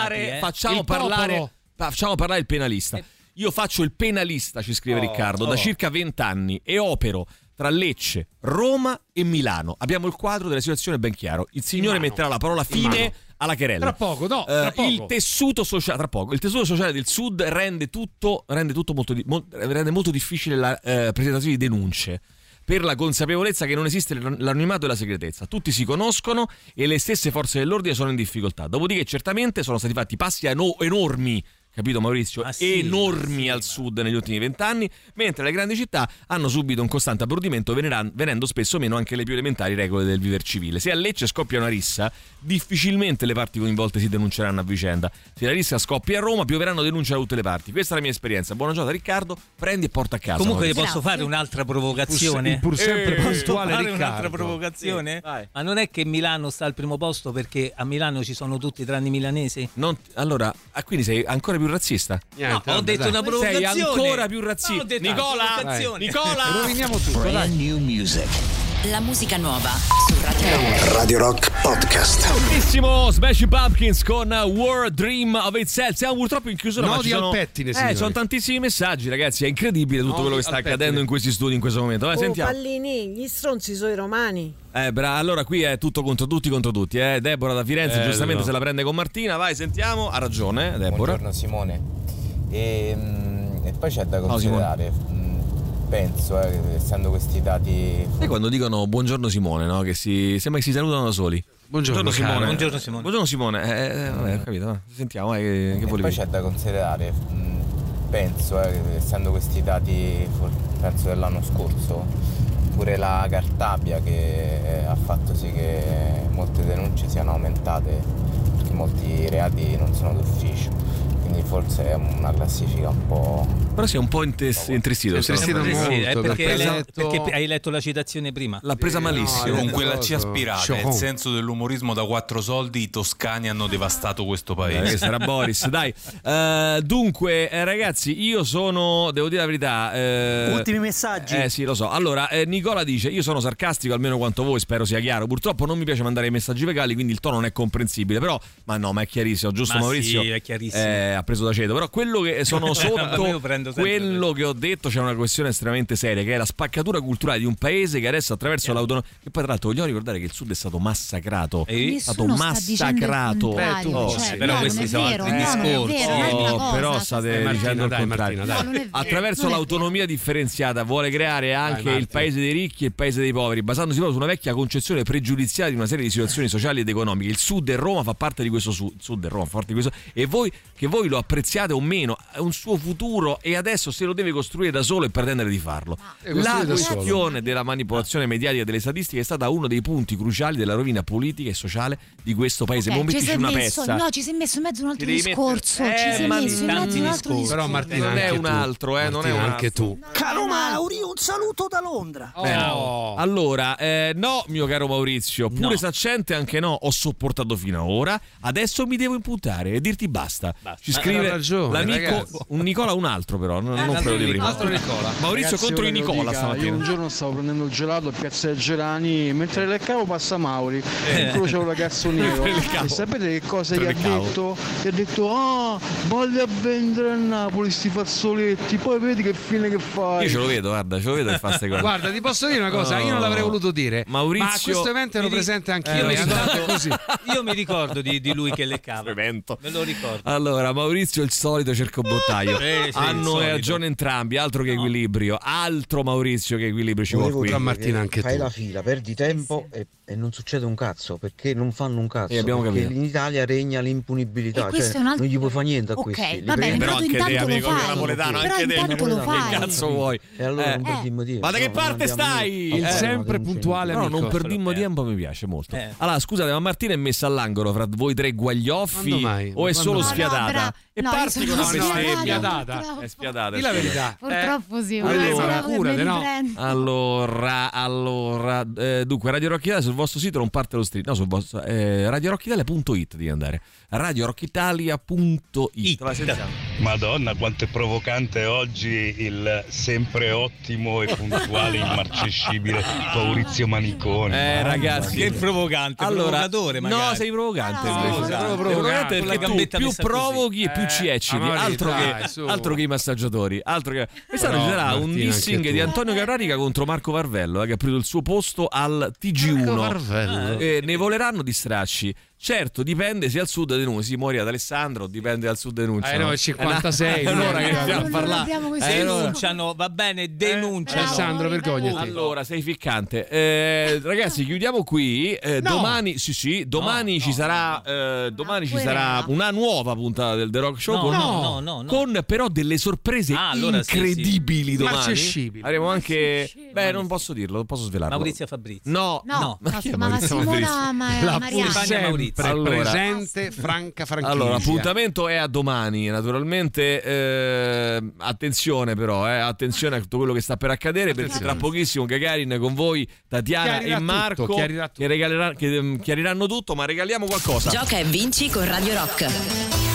parlare il penalista. Io faccio il penalista, ci scrive Riccardo, da circa 20 anni e opero tra Lecce, Roma e Milano. Abbiamo il quadro della situazione ben chiaro. Il signore metterà la parola fine alla querela. Tra poco, tra poco. Il tessuto sociale, tra poco. Il tessuto sociale del Sud rende molto difficile la presentazione di denunce, per la consapevolezza che non esiste l'anonimato e la segretezza. Tutti si conoscono e le stesse forze dell'ordine sono in difficoltà. Dopodiché certamente sono stati fatti passi enormi, capito Maurizio? Enormi al sud negli ultimi 20 anni, mentre le grandi città hanno subito un costante abbrutimento, venendo spesso meno anche le più elementari regole del viver civile. Se a Lecce scoppia una rissa, difficilmente le parti coinvolte si denunceranno a vicenda. Se la rissa scoppia a Roma, pioveranno denunce da tutte le parti. Questa è la mia esperienza. Buona giornata Riccardo, prendi e porta a casa. Comunque ti posso fare un'altra provocazione? Pur sempre puntuale Riccardo. Un'altra provocazione? Ma non è che Milano sta al primo posto perché a Milano ci sono tutti tranne i milanesi? Allora, quindi sei ancora più razzista? Niente, ho detto una provocazione. Sei ancora più razzista. Nicola, roviniamo tutto. Brand new music. La musica nuova su Radio Rock. Radio Rock Podcast. Bellissimo Smashing Pumpkins con World Dream of Itself. Siamo purtroppo in chiusura, ma ci sono sono tantissimi messaggi, ragazzi. È incredibile tutto quello che sta accadendo in questi studi in questo momento. Sentiamo. Pallini, gli stronzi sono i romani. Allora qui è tutto contro tutti contro tutti. Deborah da Firenze giustamente se la prende con Martina. Vai, sentiamo. Ha ragione Deborah. Buongiorno Simone. E poi c'è da considerare. Penso che essendo questi dati. Sai quando dicono buongiorno Simone, no? Che sembra che si salutano da soli. Buongiorno Simone. Buongiorno Simone. Buongiorno Simone. Vabbè, ho capito. Sentiamo che volevi. Poi c'è da considerare. Penso che essendo questi dati, penso dell'anno scorso, pure la Cartabia che ha fatto sì che molte denunce siano aumentate perché molti reati non sono d'ufficio. Quindi forse è una classifica un po'. Però si è un po' intristito. Molto, perché hai letto la citazione prima. L'ha presa malissimo. Con quella C aspirata, il senso dell'umorismo da 4 soldi, i toscani hanno devastato questo paese. Sarà Boris, dai. Dunque, ragazzi, io sono, devo dire la verità. Ultimi messaggi. Sì, lo so. Allora, Nicola dice: io sono sarcastico almeno quanto voi, spero sia chiaro. Purtroppo non mi piace mandare i messaggi vocali, quindi il tono non è comprensibile. Però, ma è chiarissimo, giusto Maurizio? Sì, è chiarissimo. Ha preso da ceto. Però quello che sono sotto quello che ho detto, c'è una questione estremamente seria, che è la spaccatura culturale di un paese che adesso attraverso l'autonomia, che poi tra l'altro vogliamo ricordare che il Sud è stato massacrato, è stato massacrato. Però questi sono altri discorsi. Però state dicendo il contrario. Attraverso l'autonomia differenziata vuole creare anche il paese dei ricchi e il paese dei poveri, basandosi proprio su una vecchia concezione pregiudiziale di una serie di situazioni sociali ed economiche. Il Sud e Roma fa parte di questo Sud e Roma fa parte di questo, e voi che voi lo apprezziate o meno, è un suo futuro e adesso se lo deve costruire da solo e pretendere di farlo. La questione della manipolazione mediatica delle statistiche è stata uno dei punti cruciali della rovina politica e sociale di questo paese. Ci sei messo in mezzo un altro discorso. Ci sei messo in mezzo un altro discorso. Però Martina, non è un altro, non è anche tu. Caro Mauri, un saluto da Londra. Allora, no, mio caro Maurizio, pure saccente anche no, ho sopportato fino ad ora. Adesso mi devo imputare e dirti basta. Ci scrive l'amico, un Nicola, un altro però, non quello di prima. Nicola. Maurizio contro i Nicola stamattina. Io un giorno stavo prendendo il gelato a Piazza del Gelani, mentre leccavo passa Mauri, incrocia un ragazzo nero. E sapete che cosa gli ha detto? Gli ha detto: voglio a vendere a Napoli sti fazzoletti, poi vedi che fine che fai. Io ce lo vedo che fa ste cose. Guarda, ti posso dire una cosa, io non l'avrei voluto dire, Maurizio, ma a questo evento ero presente anch'io. Io mi ricordo di lui che leccava. Me lo ricordo. Allora, Maurizio il solito cercobottaio. Hanno ragione entrambi, altro che equilibrio. Altro Maurizio che equilibrio ci vuole qui. Martina, anche fai tu. la fila, perdi tempo e non succede un cazzo, perché non fanno un cazzo. Abbiamo perché capito. in Italia regna l'impunibilità, non gli puoi fare niente a questi. Va bene, però anche te, amico napoletano, anche te, che cazzo vuoi? E allora non perdimmo tempo. Ma da che parte stai? Il sempre puntuale amico. No, non perdimmo tempo, mi piace molto. Allora, scusate, ma Martina è messa all'angolo fra voi tre guaglioffi o è solo sfiatata? E parti con una bestemmia. È spiadata. Di la verità. Purtroppo sì. Allora, dunque Radio Rock Italia sul vostro sito non parte lo stream, no, sul vostro radiorockitalia.it devi andare. radiorockitalia.it. Madonna, quanto è provocante oggi il sempre ottimo e puntuale immarcescibile Maurizio Manicone. Ragazzi, che provocante, provocatore magari. No, sei provocante. Provocante perché tu più provochi e più ci ecciti, altro che i massaggiatori. Quest'anno ci sarà un dissing di Antonio Carrarica contro Marco Varvello, che ha preso il suo posto al TG1. Ne voleranno di stracci. Certo, dipende se al sud denuncia. Si muore ad Alessandro, dipende dal sud denuncia. No, è 56. Allora che stiamo a parlare. Denunciano, va bene, denunciano. Alessandro, vergognati. Allora, sei ficcante. Ragazzi, chiudiamo qui. Domani, domani ci sarà una nuova puntata del The Rock Show con però delle sorprese incredibili domani. Avremo anche non posso dirlo, non posso svelarlo. Maurizio Fabrizio. No. Ma Simona Mariani. Presente Franca Franchizia. Allora, l'appuntamento è a domani, naturalmente. Attenzione però, attenzione a tutto quello che sta per accadere, perché tra pochissimo Gagarin con voi, Tatiana e Marco che chiariranno tutto, ma regaliamo qualcosa. Gioca e vinci con Radio Rock.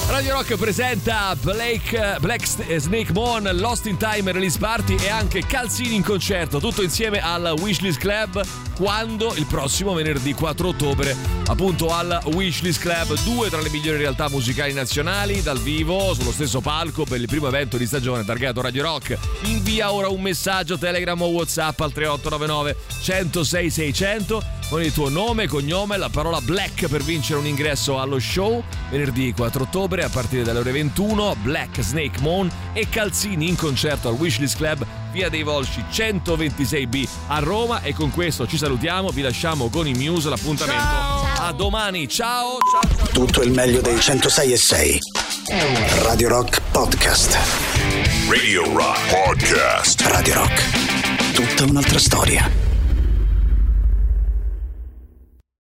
Radio Rock presenta Black Snake Moon, Lost in Time Release Party e anche Calzini in concerto, tutto insieme al Wishlist Club. Quando? Il prossimo venerdì 4 ottobre, appunto al Wishlist Club. 2 tra le migliori realtà musicali nazionali dal vivo sullo stesso palco per il primo evento di stagione targato Radio Rock. Invia ora un messaggio Telegram o WhatsApp al 3899 106 600 con il tuo nome, cognome, la parola Black per vincere un ingresso allo show venerdì 4 ottobre a partire dalle ore 21. Black Snake Moon e Calzini in concerto al Wishlist Club, via dei Volsci 126B a Roma. E con questo ci salutiamo, vi lasciamo con i Muse, l'appuntamento a domani. Ciao. Tutto il meglio dei 106.6 Radio Rock Podcast. Radio Rock Podcast. Radio Rock, tutta un'altra storia.